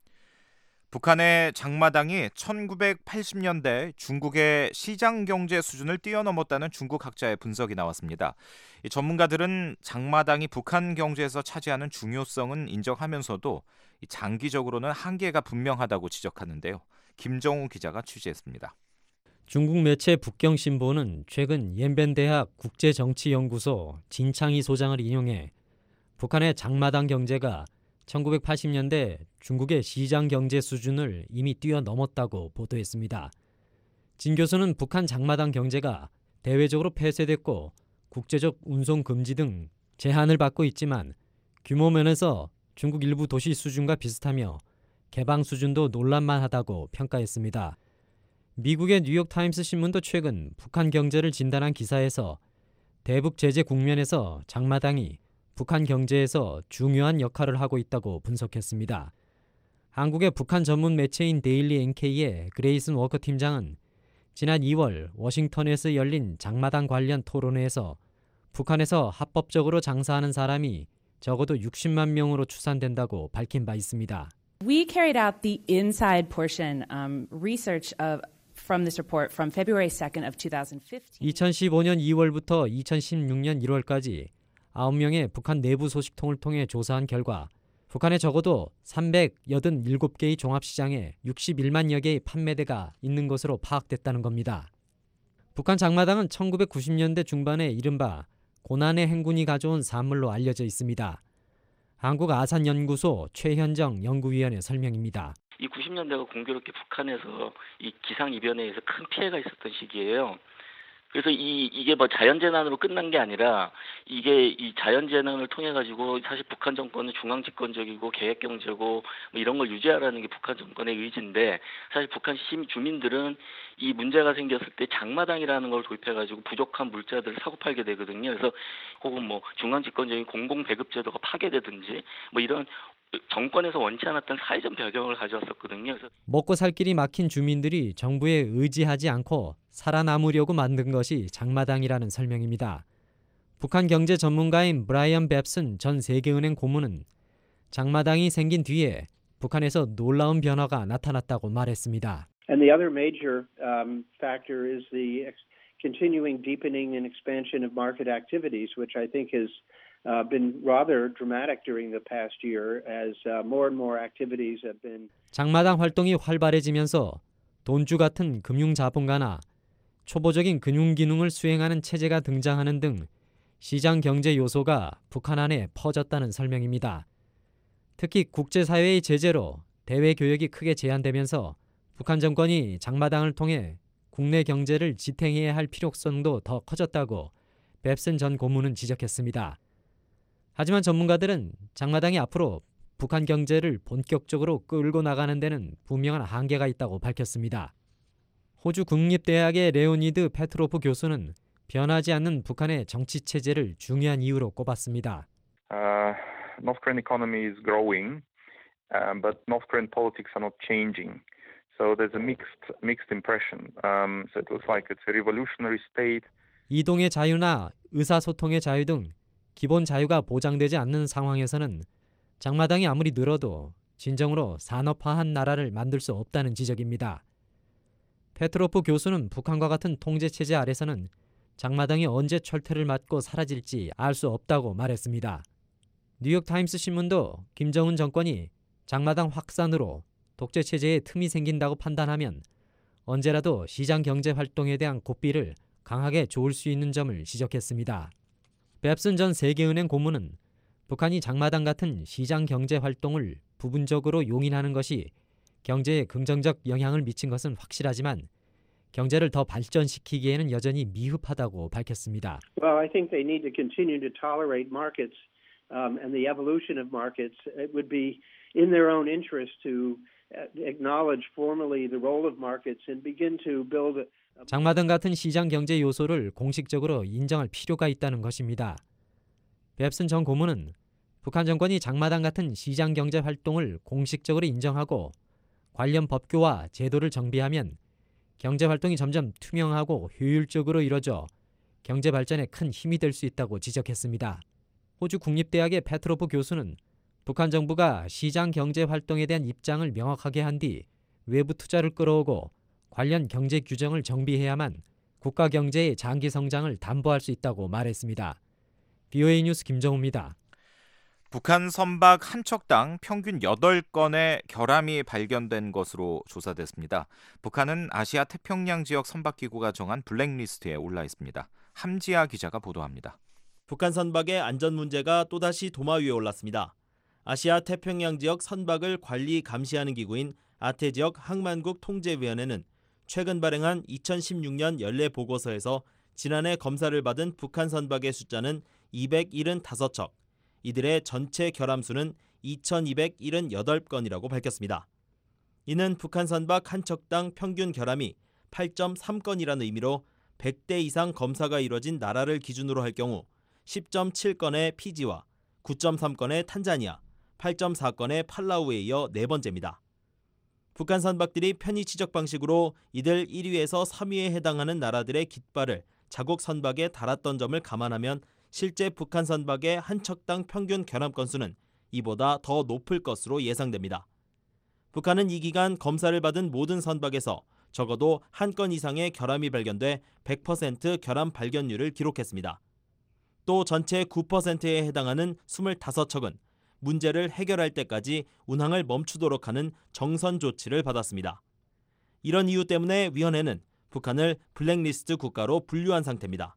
Speaker 5: 북한의 장마당이 천구백팔십 년대 중국의 시장 경제 수준을 뛰어넘었다는 중국 학자의 분석이 나왔습니다. 이 전문가들은 장마당이 북한 경제에서 차지하는 중요성은 인정하면서도 장기적으로는 한계가 분명하다고 지적하는데요. 김정우 기자가 취재했습니다.
Speaker 22: 중국 매체 북경신보는 최근 옌벤대학 국제정치연구소 진창희 소장을 인용해 북한의 장마당 경제가 천구백팔십 년대 중국의 시장 경제 수준을 이미 뛰어넘었다고 보도했습니다. 진 교수는 북한 장마당 경제가 대외적으로 폐쇄됐고 국제적 운송 금지 등 제한을 받고 있지만 규모 면에서 중국 일부 도시 수준과 비슷하며 개방 수준도 논란만하다고 평가했습니다. 미국의 뉴욕타임스 신문도 최근 북한 경제를 진단한 기사에서 대북 제재 국면에서 장마당이 북한 경제에서 중요한 역할을 하고 있다고 분석했습니다. 한국의 북한 전문 매체인 데일리 엔케이의 그레이슨 워커 팀장은 지난 이월 워싱턴에서 열린 장마당 관련 토론회에서 북한에서 합법적으로 장사하는 사람이 적어도 육십만 명으로 추산된다고 밝힌 바 있습니다.
Speaker 23: We carried out the inside portion um, research of from this report from February second of twenty fifteen.
Speaker 22: 이천십오 년 이월부터 이천십육 년 일월까지 아홉 명의 북한 내부 소식통을 통해 조사한 결과 북한에 적어도 삼백팔십칠 개의 종합시장에 육십일만여 개의 판매대가 있는 것으로 파악됐다는 겁니다. 북한 장마당은 천구백구십 년대 중반에 이른바 고난의 행군이 가져온 산물로 알려져 있습니다. 한국아산연구소 최현정 연구위원의 설명입니다.
Speaker 24: 이 구십 년대가 공교롭게 북한에서 이 기상이변에 의해서 큰 피해가 있었던 시기예요. 그래서 이, 이게 뭐 자연재난으로 끝난 게 아니라 이게 이 자연재난을 통해 가지고 사실 북한 정권은 중앙집권적이고 계획경제고 뭐 이런 걸 유지하라는 게 북한 정권의 의지인데 사실 북한 시민 주민들은 이 문제가 생겼을 때 장마당이라는 걸 도입해 가지고 부족한 물자들을 사고 팔게 되거든요. 그래서 혹은 뭐 중앙집권적인 공공배급제도가 파괴되든지 뭐 이런 정권에서 원치 않았던 사회적 배경을 가져왔었거든요. 그래서
Speaker 22: 먹고 살 길이 막힌 주민들이 정부에 의지하지 않고 살아남으려고 만든 것이 장마당이라는 설명입니다. 북한 경제 전문가인 브라이언 뱁슨 전 세계은행 고문은 장마당이 생긴 뒤에 북한에서 놀라운 변화가 나타났다고 말했습니다.
Speaker 1: And the other major um, factor is the ex- continuing deepening and expansion of market activities, which I think has uh, been rather dramatic during the past year as uh, more and more activities have been.
Speaker 22: 장마당 활동이 활발해지면서 돈주 같은 금융 자본가나 초보적인 금융 기능을 수행하는 체제가 등장하는 등 시장 경제 요소가 북한 안에 퍼졌다는 설명입니다. 특히 국제사회의 제재로 대외 교역이 크게 제한되면서 북한 정권이 장마당을 통해 국내 경제를 지탱해야 할 필요성도 더 커졌다고 뱁슨 전 고문은 지적했습니다. 하지만 전문가들은 장마당이 앞으로 북한 경제를 본격적으로 끌고 나가는 데는 분명한 한계가 있다고 밝혔습니다. 호주 국립대학의 레오니드 페트로프 교수는 변하지 않는 북한의 정치 체제를 중요한 이유로 꼽았습니다.
Speaker 6: Uh, North Korean economy is growing, um, but North Korean politics are not changing. So there's a mixed mixed impression. Um, so it looks like it's a revolutionary state.
Speaker 22: 이동의 자유나 의사소통의 자유 등 기본 자유가 보장되지 않는 상황에서는 장마당이 아무리 늘어도 진정으로 산업화한 나라를 만들 수 없다는 지적입니다. 페트로프 교수는 북한과 같은 통제체제 아래서는 장마당이 언제 철퇴를 맞고 사라질지 알 수 없다고 말했습니다. 뉴욕타임스 신문도 김정은 정권이 장마당 확산으로 독재체제에 틈이 생긴다고 판단하면 언제라도 시장 경제 활동에 대한 고삐를 강하게 조을 수 있는 점을 지적했습니다. 뱁슨 전 세계은행 고문은 북한이 장마당 같은 시장 경제 활동을 부분적으로 용인하는 것이 경제에 긍정적 영향을 미친 것은 확실하지만 경제를 더 발전시키기에는 여전히 미흡하다고 밝혔습니다.
Speaker 1: Well, I think they need to continue to tolerate markets um, and the evolution of markets. It would be in their own interest to acknowledge formally the role of markets and begin to build a
Speaker 22: 장마당 같은 시장 경제 요소를 공식적으로 인정할 필요가 있다는 것입니다. 뱁슨 전 고문은 북한 정권이 장마당 같은 시장 경제 활동을 공식적으로 인정하고 관련 법규와 제도를 정비하면 경제 활동이 점점 투명하고 효율적으로 이뤄져 경제 발전에 큰 힘이 될 수 있다고 지적했습니다. 호주 국립대학의 페트로프 교수는 북한 정부가 시장 경제 활동에 대한 입장을 명확하게 한 뒤 외부 투자를 끌어오고 관련 경제 규정을 정비해야만 국가 경제의 장기 성장을 담보할 수 있다고 말했습니다. 비오에이 뉴스 김정우입니다.
Speaker 5: 북한 선박 한 척당 평균 여덟 건의 결함이 발견된 것으로 조사됐습니다. 북한은 아시아 태평양 지역 선박기구가 정한 블랙리스트에 올라 있습니다. 함지아 기자가 보도합니다.
Speaker 3: 북한 선박의 안전 문제가 또다시 도마 위에 올랐습니다. 아시아 태평양 지역 선박을 관리 감시하는 기구인 아태지역 항만국 통제위원회는 최근 발행한 이천십육 년 연례 보고서에서 지난해 검사를 받은 북한 선박의 숫자는 이백칠십오 척, 이들의 전체 결함수는 이천이백칠십팔 건이라고 밝혔습니다. 이는 북한 선박 한 척당 평균 결함이 팔 점 삼 건이라는 의미로 백 대 이상 검사가 이뤄진 나라를 기준으로 할 경우 십 점 칠 건의 피지와 구 점 삼 건의 탄자니아, 팔 점 사 건의 팔라우에 이어 네 번째입니다. 북한 선박들이 편의 지적 방식으로 이들 일 위에서 삼 위에 해당하는 나라들의 깃발을 자국 선박에 달았던 점을 감안하면 실제 북한 선박의 한 척당 평균 결함 건수는 이보다 더 높을 것으로 예상됩니다. 북한은 이 기간 검사를 받은 모든 선박에서 적어도 한 건 이상의 결함이 발견돼 백 퍼센트 결함 발견율을 기록했습니다. 또 전체 구 퍼센트에 해당하는 이십오 척은 문제를 해결할 때까지 운항을 멈추도록 하는 정선 조치를 받았습니다. 이런 이유 때문에 위원회는 북한을 블랙리스트 국가로 분류한 상태입니다.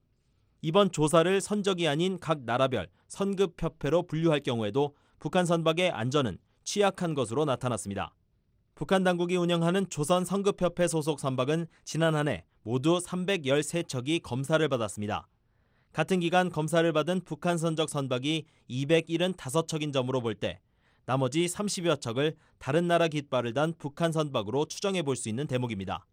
Speaker 3: 이번 조사를 선적이 아닌 각 나라별 선급협회로 분류할 경우에도 북한 선박의 안전은 취약한 것으로 나타났습니다. 북한 당국이 운영하는 조선 선급협회 소속 선박은 지난 한 해 모두 삼백십삼 척이 검사를 받았습니다. 같은 기간 검사를 받은 북한 선적 선박이 이백칠십오 척인 점으로 볼 때 나머지 삼십여 척을 다른 나라 깃발을 단 북한 선박으로 추정해 볼 수 있는 대목입니다.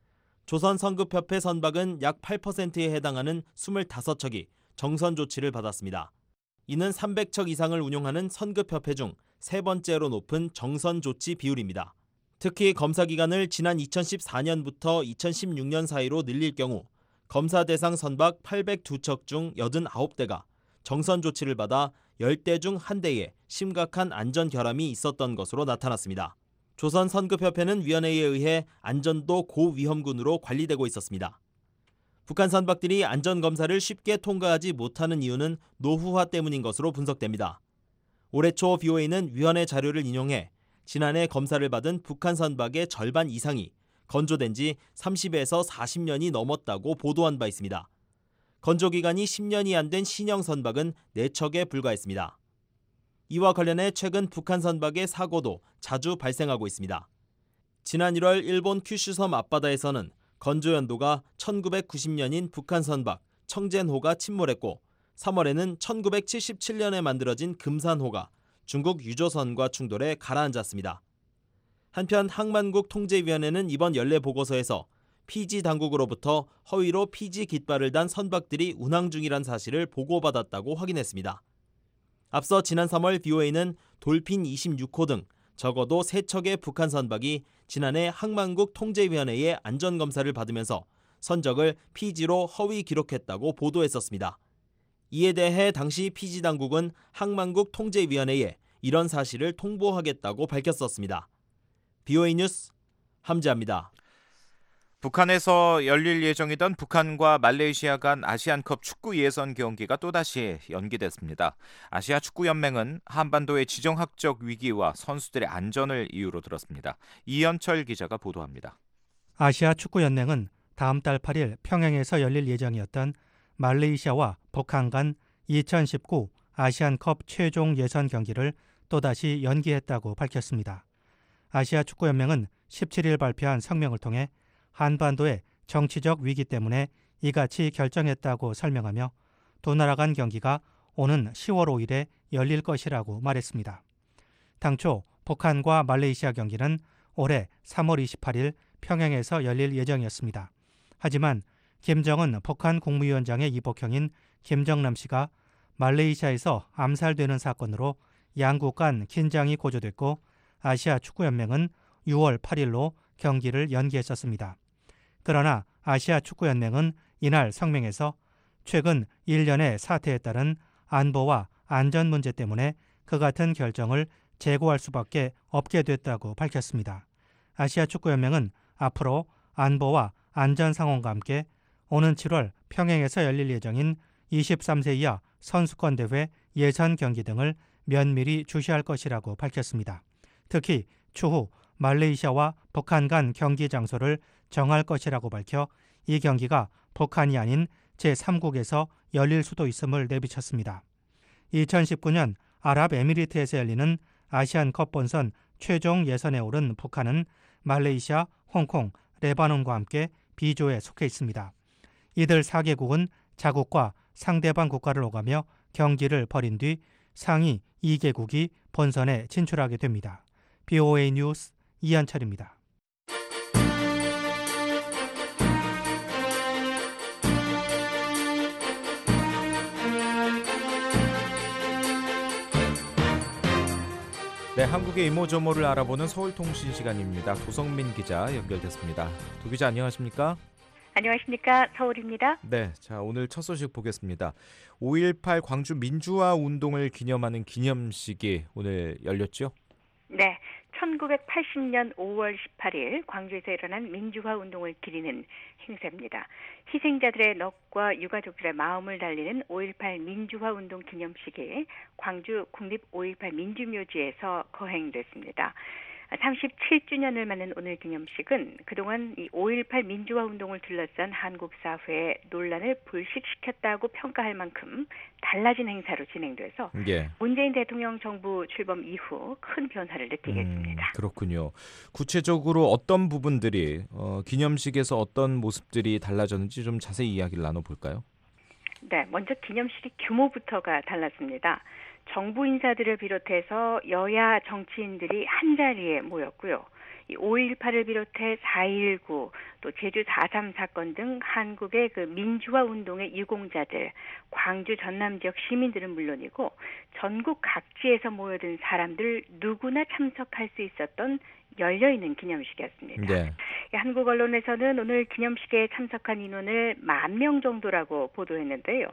Speaker 3: 조선 선급협회 선박은 약 팔 퍼센트에 해당하는 이십오 척이 정선 조치를 받았습니다. 이는 삼백 척 이상을 운용하는 선급협회 중 세 번째로 높은 정선 조치 비율입니다. 특히 검사 기간을 지난 이천십사 년부터 이천십육 년 사이로 늘릴 경우 검사 대상 선박 팔백이 척 중 팔십구 대가 정선 조치를 받아 십 대 중 한 대에 심각한 안전 결함이 있었던 것으로 나타났습니다. 조선선급협회는 위원회에 의해 안전도 고위험군으로 관리되고 있었습니다. 북한 선박들이 안전검사를 쉽게 통과하지 못하는 이유는 노후화 때문인 것으로 분석됩니다. 올해 초 비오에이는 위원회 자료를 인용해 지난해 검사를 받은 북한 선박의 절반 이상이 건조된 지 삼십에서 사십 년이 넘었다고 보도한 바 있습니다. 건조기간이 십 년이 안 된 신형 선박은 네 척에 불과했습니다. 이와 관련해 최근 북한 선박의 사고도 자주 발생하고 있습니다. 지난 일월 일본 큐슈섬 앞바다에서는 건조 연도가 천구백구십 년인 북한 선박 청젠호가 침몰했고 삼월에는 천구백칠십칠 년에 만들어진 금산호가 중국 유조선과 충돌해 가라앉았습니다. 한편 항만국 통제위원회는 이번 연례 보고서에서 피지 당국으로부터 허위로 피지 깃발을 단 선박들이 운항 중이란 사실을 보고받았다고 확인했습니다. 앞서 지난 삼월 비오에이는 돌핀 이십육 호 등 적어도 세 척의 북한 선박이 지난해 항만국 통제위원회의 안전검사를 받으면서 선적을 피지로 허위 기록했다고 보도했었습니다. 이에 대해 당시 피지 당국은 항만국 통제위원회에 이런 사실을 통보하겠다고 밝혔었습니다. 비오에이 뉴스 함지아입니다.
Speaker 5: 북한에서 열릴 예정이던 북한과 말레이시아 간 아시안컵 축구 예선 경기가 또다시 연기됐습니다. 아시아 축구연맹은 한반도의 지정학적 위기와 선수들의 안전을 이유로 들었습니다. 이현철 기자가 보도합니다.
Speaker 4: 아시아 축구연맹은 다음 달 팔 일 평양에서 열릴 예정이었던 말레이시아와 북한 간 이천십구 아시안컵 최종 예선 경기를 또다시 연기했다고 밝혔습니다. 아시아 축구연맹은 십칠 일 발표한 성명을 통해 한반도의 정치적 위기 때문에 이같이 결정했다고 설명하며 두 나라 간 경기가 오는 시월 오 일에 열릴 것이라고 말했습니다. 당초 북한과 말레이시아 경기는 올해 삼월 이십팔 일 평양에서 열릴 예정이었습니다. 하지만 김정은 북한 국무위원장의 이복형인 김정남 씨가 말레이시아에서 암살되는 사건으로 양국 간 긴장이 고조됐고 아시아 축구연맹은 유월 팔 일로 경기를 연기했었습니다. 그러나 아시아 축구연맹은 이날 성명에서 최근 일련의 사태에 따른 안보와 안전 문제 때문에 그 같은 결정을 재고할 수밖에 없게 됐다고 밝혔습니다. 아시아 축구연맹은 앞으로 안보와 안전 상황과 함께 오는 칠월 평양에서 열릴 예정인 이십삼 세 이하 선수권 대회 예선 경기 등을 면밀히 주시할 것이라고 밝혔습니다. 특히 추후 말레이시아와 북한 간 경기 장소를 정할 것이라고 밝혀 이 경기가 북한이 아닌 제삼국에서 열릴 수도 있음을 내비쳤습니다. 이천십구 년 아랍에미리트에서 열리는 아시안컵 본선 최종 예선에 오른 북한은 말레이시아, 홍콩, 레바논과 함께 B조에 속해 있습니다. 이들 사 개국은 자국과 상대방 국가를 오가며 경기를 벌인 뒤 상위 이 개국이 본선에 진출하게 됩니다. 비오에이 뉴스 이한철입니다.
Speaker 5: 네, 한국의 이모저모를 알아보는 서울통신 시간입니다. 도성민 기자 연결됐습니다. 도 기자 안녕하십니까?
Speaker 8: 안녕하십니까? 서울입니다.
Speaker 5: 네, 자 오늘 첫 소식 보겠습니다. 오일팔 광주 민주화 운동을 기념하는 기념식이 오늘 열렸죠?
Speaker 8: 네, 천구백팔십 년 오월 십팔 일 광주에서 일어난 민주화 운동을 기리는 행사입니다. 희생자들의 넋과 유가족들의 마음을 달리는 오일팔 민주화 운동 기념식이 광주 국립 오일팔 민주묘지에서 거행됐습니다. 삼십칠 주년을 맞는 오늘 기념식은 그동안 이 오일팔 민주화 운동을 둘러싼 한국 사회의 논란을 불식시켰다고 평가할 만큼 달라진 행사로 진행돼서
Speaker 5: 예.
Speaker 8: 문재인 대통령 정부 출범 이후 큰 변화를 느끼게 했습니다.
Speaker 5: 음, 그렇군요. 구체적으로 어떤 부분들이 어, 기념식에서 어떤 모습들이 달라졌는지 좀 자세히 이야기를 나눠볼까요?
Speaker 8: 네, 먼저 기념식의 규모부터가 달랐습니다. 정부 인사들을 비롯해서 여야 정치인들이 한자리에 모였고요. 이 오일팔을 비롯해 사 일구, 또 제주 사 삼 사건 등 한국의 그 민주화 운동의 유공자들, 광주 전남 지역 시민들은 물론이고 전국 각지에서 모여든 사람들 누구나 참석할 수 있었던 열려있는 기념식이었습니다.
Speaker 5: 네.
Speaker 8: 한국 언론에서는 오늘 기념식에 참석한 인원을 만 명 정도라고 보도했는데요.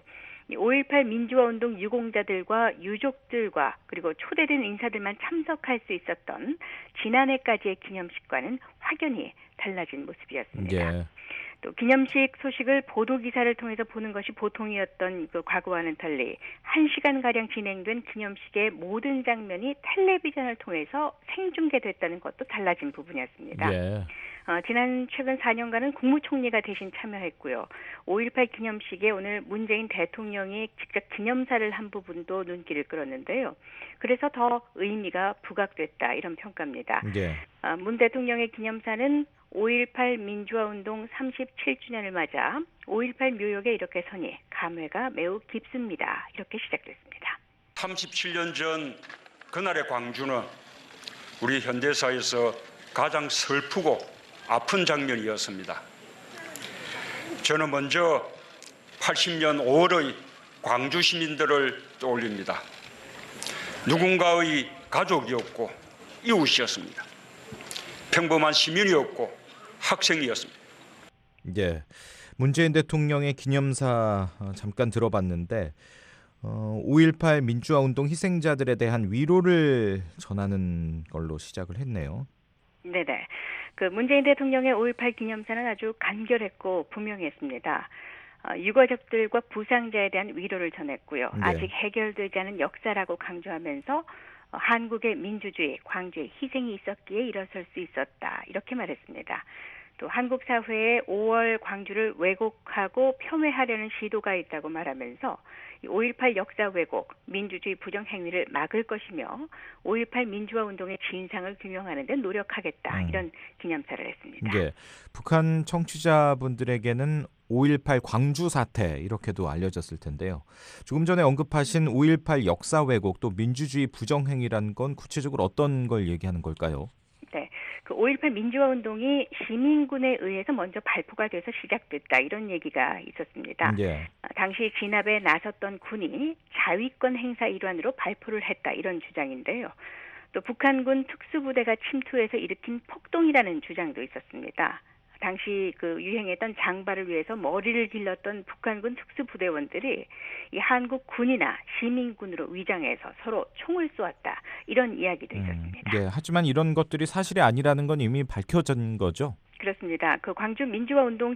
Speaker 8: 오일팔 민주화 운동 유공자들과 유족들과 그리고 초대된 인사들만 참석할 수 있었던 지난해까지의 기념식과는 확연히 달라진 모습이었습니다.
Speaker 3: 예.
Speaker 8: 또 기념식 소식을 보도기사를 통해서 보는 것이 보통이었던 그 과거와는 달리 한 시간가량 진행된 기념식의 모든 장면이 텔레비전을 통해서 생중계됐다는 것도 달라진 부분이었습니다.
Speaker 3: 예.
Speaker 8: 어, 지난 최근 사 년간은 국무총리가 대신 참여했고요. 오일팔 기념식에 오늘 문재인 대통령이 직접 기념사를 한 부분도 눈길을 끌었는데요. 그래서 더 의미가 부각됐다 이런 평가입니다.
Speaker 3: 예.
Speaker 8: 어, 문 대통령의 기념사는 오일팔 민주화운동 삼십칠 주년을 맞아 오일팔 묘역에 이렇게 서니 감회가 매우 깊습니다. 이렇게 시작됐습니다.
Speaker 7: 삼십칠 년 전 그날의 광주는 우리 현대사에서 가장 슬프고 아픈 장면이었습니다. 저는 먼저 팔십 년 오월의 광주 시민들을 떠올립니다. 누군가의 가족이었고 이웃이었습니다. 평범한 시민이었고 학생이었습니다.
Speaker 3: 예, 문재인 대통령의 기념사 잠깐 들어봤는데 어, 오일팔 민주화운동 희생자들에 대한 위로를 전하는 걸로 시작을 했네요.
Speaker 8: 네네. 그 문재인 대통령의 오일팔 기념사는 아주 간결했고 분명했습니다. 어, 유가족들과 부상자에 대한 위로를 전했고요.
Speaker 3: 네.
Speaker 8: 아직 해결되지 않은 역사라고 강조하면서 어, 한국의 민주주의, 광주의 희생이 있었기에 일어설 수 있었다. 이렇게 말했습니다. 또 한국 사회에 오월 광주를 왜곡하고 폄훼하려는 시도가 있다고 말하면서 오일팔 역사 왜곡, 민주주의 부정 행위를 막을 것이며 오일팔 민주화 운동의 진상을 규명하는 데 노력하겠다.
Speaker 3: 음.
Speaker 8: 이런 기념사를 했습니다.
Speaker 3: 예, 북한 청취자분들에게는 오일팔 광주 사태 이렇게도 알려졌을 텐데요. 조금 전에 언급하신 오일팔 역사 왜곡 또 민주주의 부정 행위란 건 구체적으로 어떤 걸 얘기하는 걸까요?
Speaker 8: 네, 그 오일팔 민주화 운동이 시민군에 의해서 먼저 발포가 돼서 시작됐다 이런 얘기가 있었습니다.
Speaker 3: 예.
Speaker 8: 당시 진압에 나섰던 군이 자위권 행사 일환으로 발포를 했다 이런 주장인데요. 또 북한군 특수부대가 침투해서 일으킨 폭동이라는 주장도 있었습니다. 당시 그 유행했던 장발을 위해서 머리를 길렀던 북한군 특수부대원들이 이 한국 군이나 시민군으로 위장해서 서로 총을 쏘았다 이런 이야기도 있었습니다.
Speaker 3: 음, 네, 하지만 이런 것들이 사실이 아니라는 건 이미 밝혀진 거죠?
Speaker 8: 그렇습니다. 그 광주 민주화운동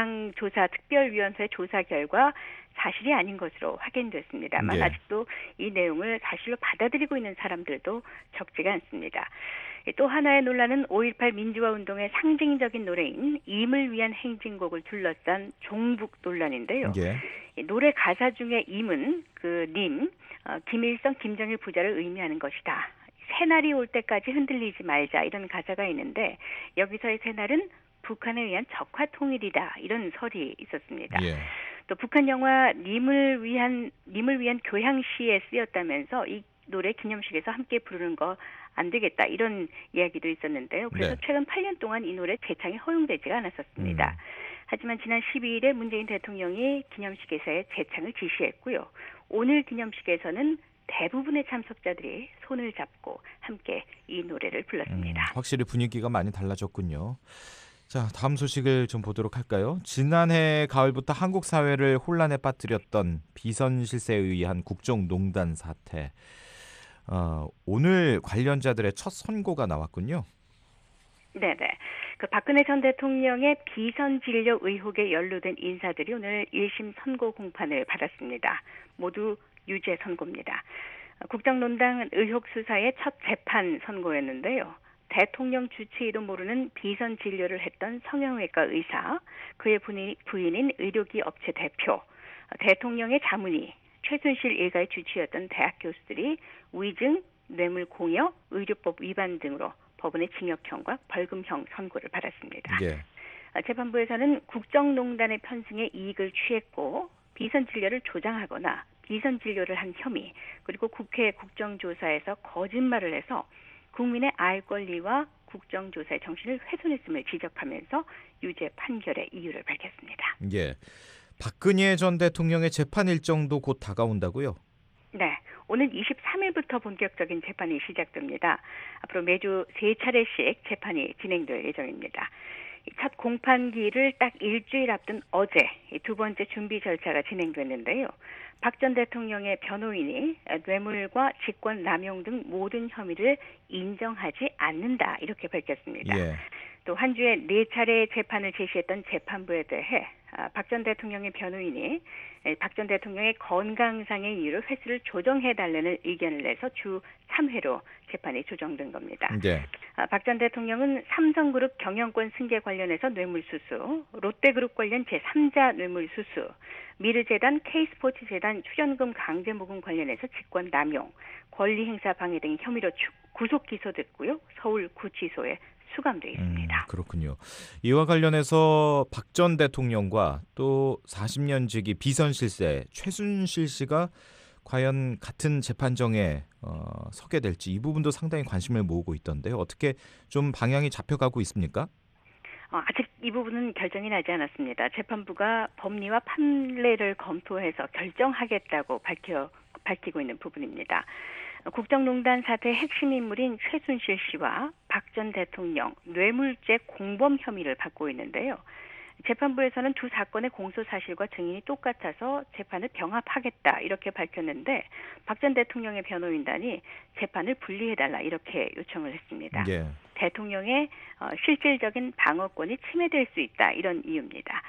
Speaker 8: 진상조사특별위원회 조사 결과 사실이 아닌 것으로 확인됐습니다만
Speaker 3: 네.
Speaker 8: 아직도 이 내용을 사실로 받아들이고 있는 사람들도 적지가 않습니다. 또 하나의 논란은 오일팔 민주화운동의 상징적인 노래인 임을 위한 행진곡을 둘러싼 종북 논란인데요.
Speaker 3: 예.
Speaker 8: 이 노래 가사 중에 임은 그 님, 어, 김일성, 김정일 부자를 의미하는 것이다. 새날이 올 때까지 흔들리지 말자 이런 가사가 있는데 여기서의 새날은 북한에 의한 적화 통일이다 이런 설이 있었습니다.
Speaker 3: 예.
Speaker 8: 또 북한 영화 님을 위한 님을 위한 교향시에 쓰였다면서 이 노래 기념식에서 함께 부르는 거 안 되겠다 이런 이야기도 있었는데요. 그래서
Speaker 3: 네.
Speaker 8: 최근 팔 년 동안 이 노래 재창이 허용되지가 않았었습니다.
Speaker 3: 음.
Speaker 8: 하지만 지난 십이 일에 문재인 대통령이 기념식에서의 재창을 지시했고요. 오늘 기념식에서는 대부분의 참석자들이 손을 잡고 함께 이 노래를 불렀습니다.
Speaker 3: 음, 확실히 분위기가 많이 달라졌군요. 자, 다음 소식을 좀 보도록 할까요? 지난해 가을부터 한국 사회를 혼란에 빠뜨렸던 비선 실세에 의한 국정농단 사태. 어, 오늘 관련자들의 첫 선고가 나왔군요.
Speaker 8: 네네. 그 박근혜 전 대통령의 비선 진료 의혹에 연루된 인사들이 오늘 일 심 선고 공판을 받았습니다. 모두 유죄 선고입니다. 국정농단 의혹 수사의 첫 재판 선고였는데요. 대통령 주치의도 모르는 비선 진료를 했던 성형외과 의사, 그의 부인, 부인인 의료기 업체 대표, 대통령의 자문의, 최순실 일가의 주치였던 대학 교수들이 위증, 뇌물 공여, 의료법 위반 등으로 법원의 징역형과 벌금형 선고를 받았습니다.
Speaker 3: 예.
Speaker 8: 재판부에서는 국정농단의 편승에 이익을 취했고 비선 진료를 조장하거나 비선 진료를 한 혐의, 그리고 국회 국정조사에서 거짓말을 해서 국민의 알 권리와 국정조사의 정신을 훼손했음을 지적하면서 유죄 판결의 이유를 밝혔습니다.
Speaker 3: 예. 박근혜 전 대통령의 재판 일정도 곧 다가온다고요?
Speaker 8: 네. 오늘 이십삼 일부터 본격적인 재판이 시작됩니다. 앞으로 매주 세 차례씩 재판이 진행될 예정입니다. 첫 공판기를 딱 일주일 앞둔 어제 두 번째 준비 절차가 진행됐는데요. 박 전 대통령의 변호인이 뇌물과 직권 남용 등 모든 혐의를 인정하지 않는다 이렇게 밝혔습니다.
Speaker 5: 예.
Speaker 8: 또 한 주에 네 차례 재판을 제시했던 재판부에 대해 박 전 대통령의 변호인이 박 전 대통령의 건강상의 이유로 횟수를 조정해달라는 의견을 내서 주 삼 회로 재판이 조정된 겁니다.
Speaker 5: 네.
Speaker 8: 박 전 대통령은 삼성그룹 경영권 승계 관련해서 뇌물수수, 롯데그룹 관련 제삼자 뇌물수수, 미르재단, K스포츠재단 출연금 강제모금 관련해서 직권남용, 권리행사 방해 등 혐의로 구속 기소됐고요. 서울구치소에 수감돼 있습니다.
Speaker 5: 음, 그렇군요. 이와 관련해서 박 전 대통령과 또 사십 년 지기 비선 실세 최순실 씨가 과연 같은 재판정에 어, 서게 될지 이 부분도 상당히 관심을 모으고 있던데요. 어떻게 좀 방향이 잡혀가고 있습니까?
Speaker 8: 어, 아직 이 부분은 결정이 나지 않았습니다. 재판부가 법리와 판례를 검토해서 결정하겠다고 밝혀, 밝히고 있는 부분입니다. 국정농단 사태의 핵심 인물인 최순실 씨와 박 전 대통령 뇌물죄 공범 혐의를 받고 있는데요. 재판부에서는 두 사건의 공소 사실과 증인이 똑같아서 재판을 병합하겠다 이렇게 밝혔는데 박 전 대통령의 변호인단이 재판을 분리해달라 이렇게 요청을 했습니다.
Speaker 5: 예.
Speaker 8: 대통령의 실질적인 방어권이 침해될 수 있다 이런 이유입니다.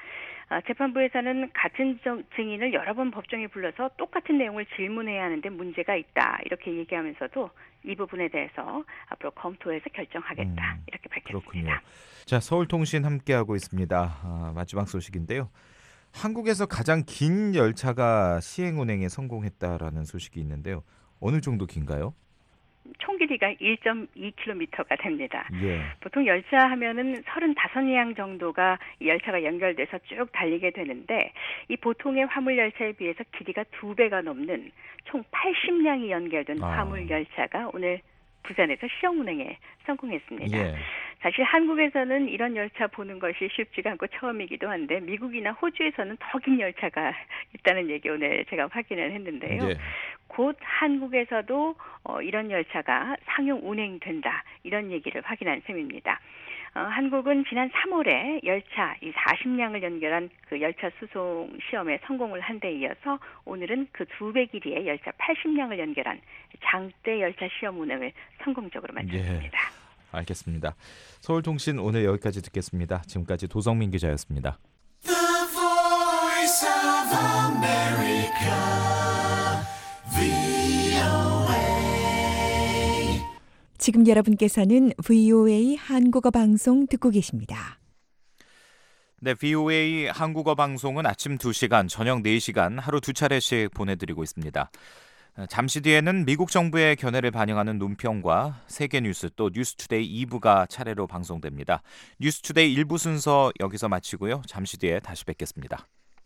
Speaker 8: 재판부에서는 같은 증인을 여러 번 법정에 불러서 똑같은 내용을 질문해야 하는데 문제가 있다 이렇게 얘기하면서도 이 부분에 대해서 앞으로 검토해서 결정하겠다
Speaker 5: 음,
Speaker 8: 이렇게 밝혔습니다.
Speaker 5: 그렇군요. 자, 서울통신 함께하고 있습니다. 아, 마지막 소식인데요. 한국에서 가장 긴 열차가 시행 운행에 성공했다라는 소식이 있는데요. 어느 정도 긴가요?
Speaker 8: 총 길이가 일 점 이 킬로미터가 됩니다.
Speaker 5: 예.
Speaker 8: 보통 열차 하면은 서른다섯 량 정도가 이 열차가 연결돼서 쭉 달리게 되는데 이 보통의 화물 열차에 비해서 길이가 두 배가 넘는 총 팔십 량이 연결된
Speaker 5: 아.
Speaker 8: 화물 열차가 오늘 부산에서 시험 운행에 성공했습니다.
Speaker 5: 예.
Speaker 8: 사실 한국에서는 이런 열차 보는 것이 쉽지가 않고 처음이기도 한데 미국이나 호주에서는 더 긴 열차가 있다는 얘기 오늘 제가 확인을 했는데요.
Speaker 5: 예.
Speaker 8: 곧 한국에서도 어, 이런 열차가 상용 운행된다 이런 얘기를 확인한 셈입니다. 어, 한국은 지난 삼월에 열차 이 사십 량을 연결한 그 열차 수송 시험에 성공을 한 데 이어서 오늘은 그 두 배 길이의 열차 팔십 량을 연결한 장대 열차 시험 운행을 성공적으로 마쳤습니다.
Speaker 5: 예. 알겠습니다. 서울통신 오늘 여기까지 듣겠습니다. 지금까지 도성민 기자였습니다.
Speaker 9: The Voice of America, 브이오에이.
Speaker 10: 지금 여러분께서는 브이오에이 한국어 방송 듣고 계십니다.
Speaker 5: 네, 브이오에이 한국어 방송은 아침 두 시간, 저녁 네 시간 하루 두 차례씩 보내드리고 있습니다. 잠시 뒤에는 미국 정부의 견해를 반영하는 논평과 세계 뉴스 또 뉴스투데이 이 부가 차례로 방송됩니다. 뉴스투데이 일 부 순서 여기서 마치고요. 잠시 뒤에 다시 뵙겠습니다.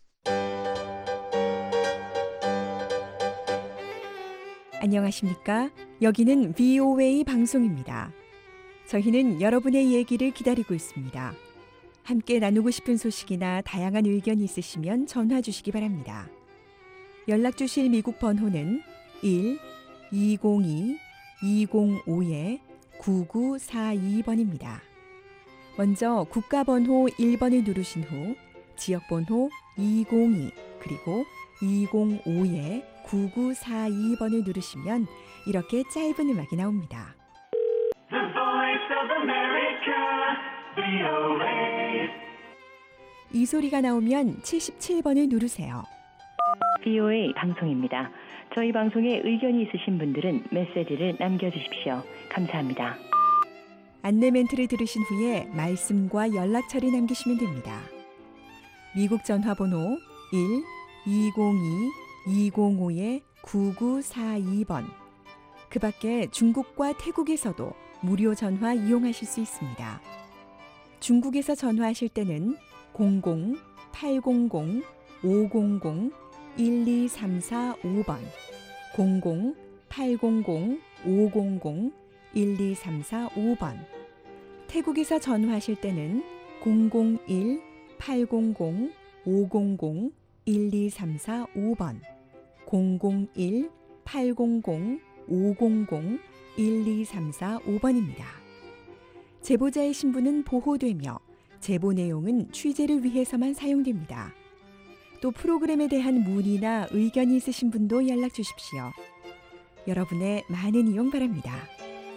Speaker 10: 안녕하십니까? 여기는 브이오에이 방송입니다. 저희는 여러분의 얘기를 기다리고 있습니다. 함께 나누고 싶은 소식이나 다양한 의견이 있으시면 전화 주시기 바랍니다. 연락 주실 미국 번호는 일 이공이 이공오 구구사이 번입니다. 먼저 국가번호 일 번을 누르신 후 지역번호 이공이 그리고 이공오 구구사이 번을 누르시면 이렇게 짧은 음악이 나옵니다.
Speaker 9: The Voice of America, 브이오에이.
Speaker 10: 이 소리가 나오면 칠십칠 번을 누르세요.
Speaker 11: 브이오에이 방송입니다. 저희 방송에 의견이 있으신 분들은 메시지를 남겨주십시오. 감사합니다.
Speaker 10: 안내 멘트를 들으신 후에 말씀과 연락처를 남기시면 됩니다. 미국 전화번호 일 이공이 이공오 구구사이 번. 그 밖에 중국과 태국에서도 무료 전화 이용하실 수 있습니다. 중국에서 전화하실 때는 공공 팔공공 오공공 일이삼사오 번, 공공 팔공공 오공공 일이삼사오 번. 태국에서 전화하실 때는 공공일 팔공공 오공공 일이삼사오 번, 공공일 팔공공 오공공 일이삼사오 번입니다. 제보자의 신분은 보호되며 제보 내용은 취재를 위해서만 사용됩니다. 또 프로그램에 대한 문의나 의견이 있으신 분도 연락 주십시오. 여러분의 많은 이용 바랍니다.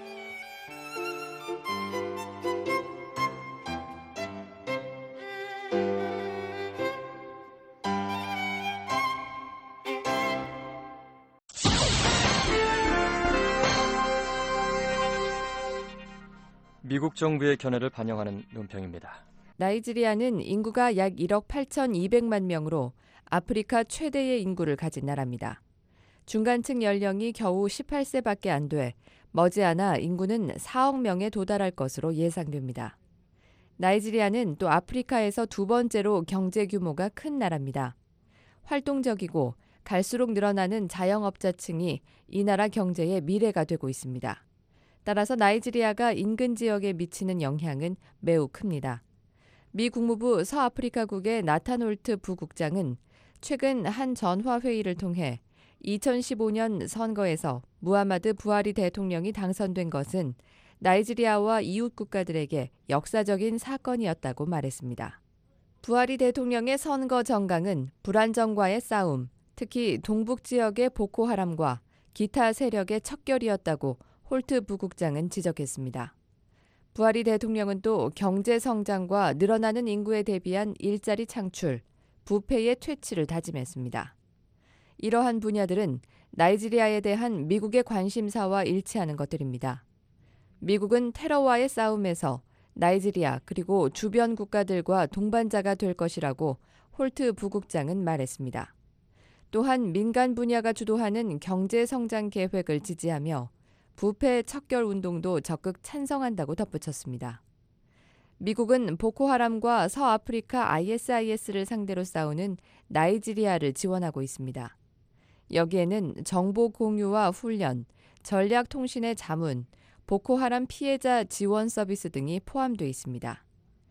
Speaker 12: 미국 정부의 견해를 반영하는 논평입니다.
Speaker 13: 나이지리아는 인구가 약 일억 팔천이백만 명으로 아프리카 최대의 인구를 가진 나라입니다. 중간층 연령이 겨우 십팔 세밖에 안 돼 머지않아 인구는 사억 명에 도달할 것으로 예상됩니다. 나이지리아는 또 아프리카에서 두 번째로 경제 규모가 큰 나라입니다. 활동적이고 갈수록 늘어나는 자영업자층이 이 나라 경제의 미래가 되고 있습니다. 따라서 나이지리아가 인근 지역에 미치는 영향은 매우 큽니다. 미 국무부 서아프리카국의 나탄 홀트 부국장은 최근 한 전화회의를 통해 이천십오 년 선거에서 무하마드 부하리 대통령이 당선된 것은 나이지리아와 이웃 국가들에게 역사적인 사건이었다고 말했습니다. 부하리 대통령의 선거 정강은 불안정과의 싸움, 특히 동북 지역의 보코하람과 기타 세력의 척결이었다고 홀트 부국장은 지적했습니다. 부하리 대통령은 또 경제 성장과 늘어나는 인구에 대비한 일자리 창출, 부패의 퇴치를 다짐했습니다. 이러한 분야들은 나이지리아에 대한 미국의 관심사와 일치하는 것들입니다. 미국은 테러와의 싸움에서 나이지리아 그리고 주변 국가들과 동반자가 될 것이라고 홀트 부국장은 말했습니다. 또한 민간 분야가 주도하는 경제 성장 계획을 지지하며 부패 척결 운동도 적극 찬성한다고 덧붙였습니다. 미국은 보코하람과 서아프리카 아이에스아이에스를 상대로 싸우는 나이지리아를 지원하고 있습니다. 여기에는 정보 공유와 훈련, 전략통신의 자문, 보코하람 피해자 지원 서비스 등이 포함되어 있습니다.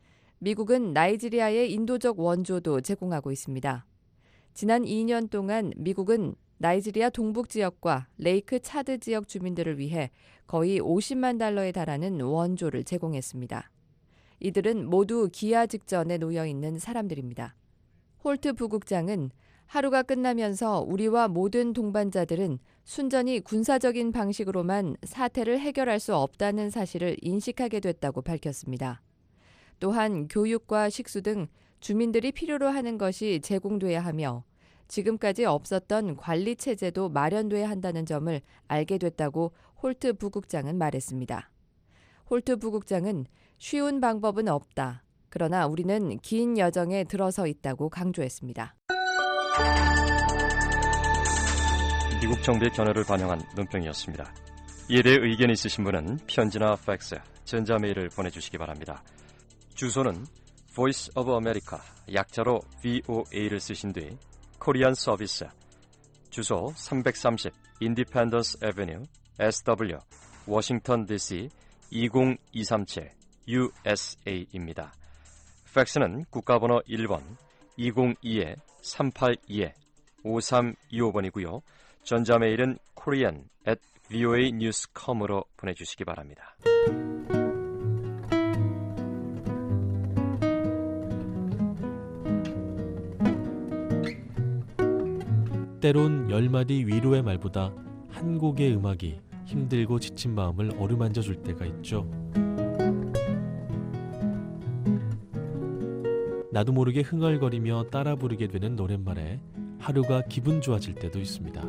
Speaker 13: 미국은 나이지리아의 인도적 원조도 제공하고 있습니다. 지난 이 년 동안 미국은 나이지리아 동북 지역과 레이크 차드 지역 주민들을 위해 거의 오십만 달러에 달하는 원조를 제공했습니다. 이들은 모두 기아 직전에 놓여 있는 사람들입니다. 홀트 부국장은 하루가 끝나면서 우리와 모든 동반자들은 순전히 군사적인 방식으로만 사태를 해결할 수 없다는 사실을 인식하게 됐다고 밝혔습니다. 또한 교육과 식수 등 주민들이 필요로 하는 것이 제공돼야 하며 지금까지 없었던 관리 체제도 마련돼야 한다는 점을 알게 됐다고 홀트 부국장은 말했습니다. 홀트 부국장은 쉬운 방법은 없다. 그러나 우리는 긴 여정에 들어서 있다고 강조했습니다.
Speaker 12: 미국 정부의 견해를 반영한 논평이었습니다. 이에 대해 의견이 있으신 분은 편지나 팩스, 전자메일을 보내주시기 바랍니다. 주소는 Voice of America, 약자로 브이오에이를 쓰신 뒤 코리안 서비스, 주소 삼백삼십 인디펜던스 애비뉴, 에스더블유, 워싱턴 디씨 이공이삼칠 유에스에이입니다. 팩스는 국가번호 일 번 이공이 삼팔이 오삼이오 번이고요. 전자메일은 korean at voa news dot com으로 보내주시기 바랍니다.
Speaker 14: 때론 열 마디 위로의 말보다 한 곡의 음악이 힘들고 지친 마음을 어루만져 줄 때가 있죠. 나도 모르게 흥얼거리며 따라 부르게 되는 노랫말에 하루가 기분 좋아질 때도 있습니다.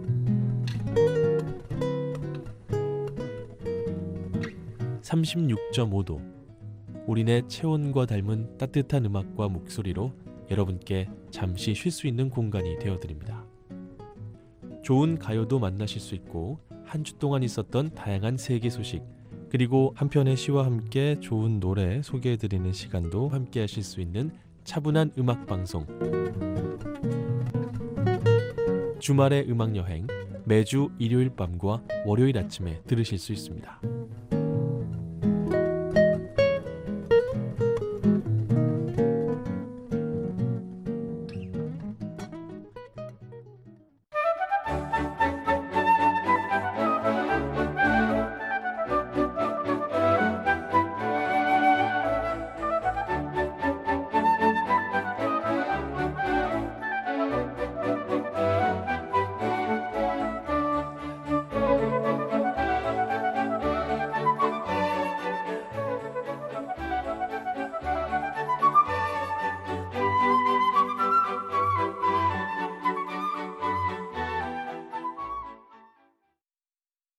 Speaker 14: 삼십육 점 오 도 우리네 체온과 닮은 따뜻한 음악과 목소리로 여러분께 잠시 쉴 수 있는 공간이 되어드립니다. 좋은 가요도 만나실 수 있고 한 주 동안 있었던 다양한 세계 소식 그리고 한 편의 시와 함께 좋은 노래 소개해드리는 시간도 함께 하실 수 있는 차분한 음악방송 주말의 음악여행 매주 일요일 밤과 월요일 아침에 들으실 수 있습니다.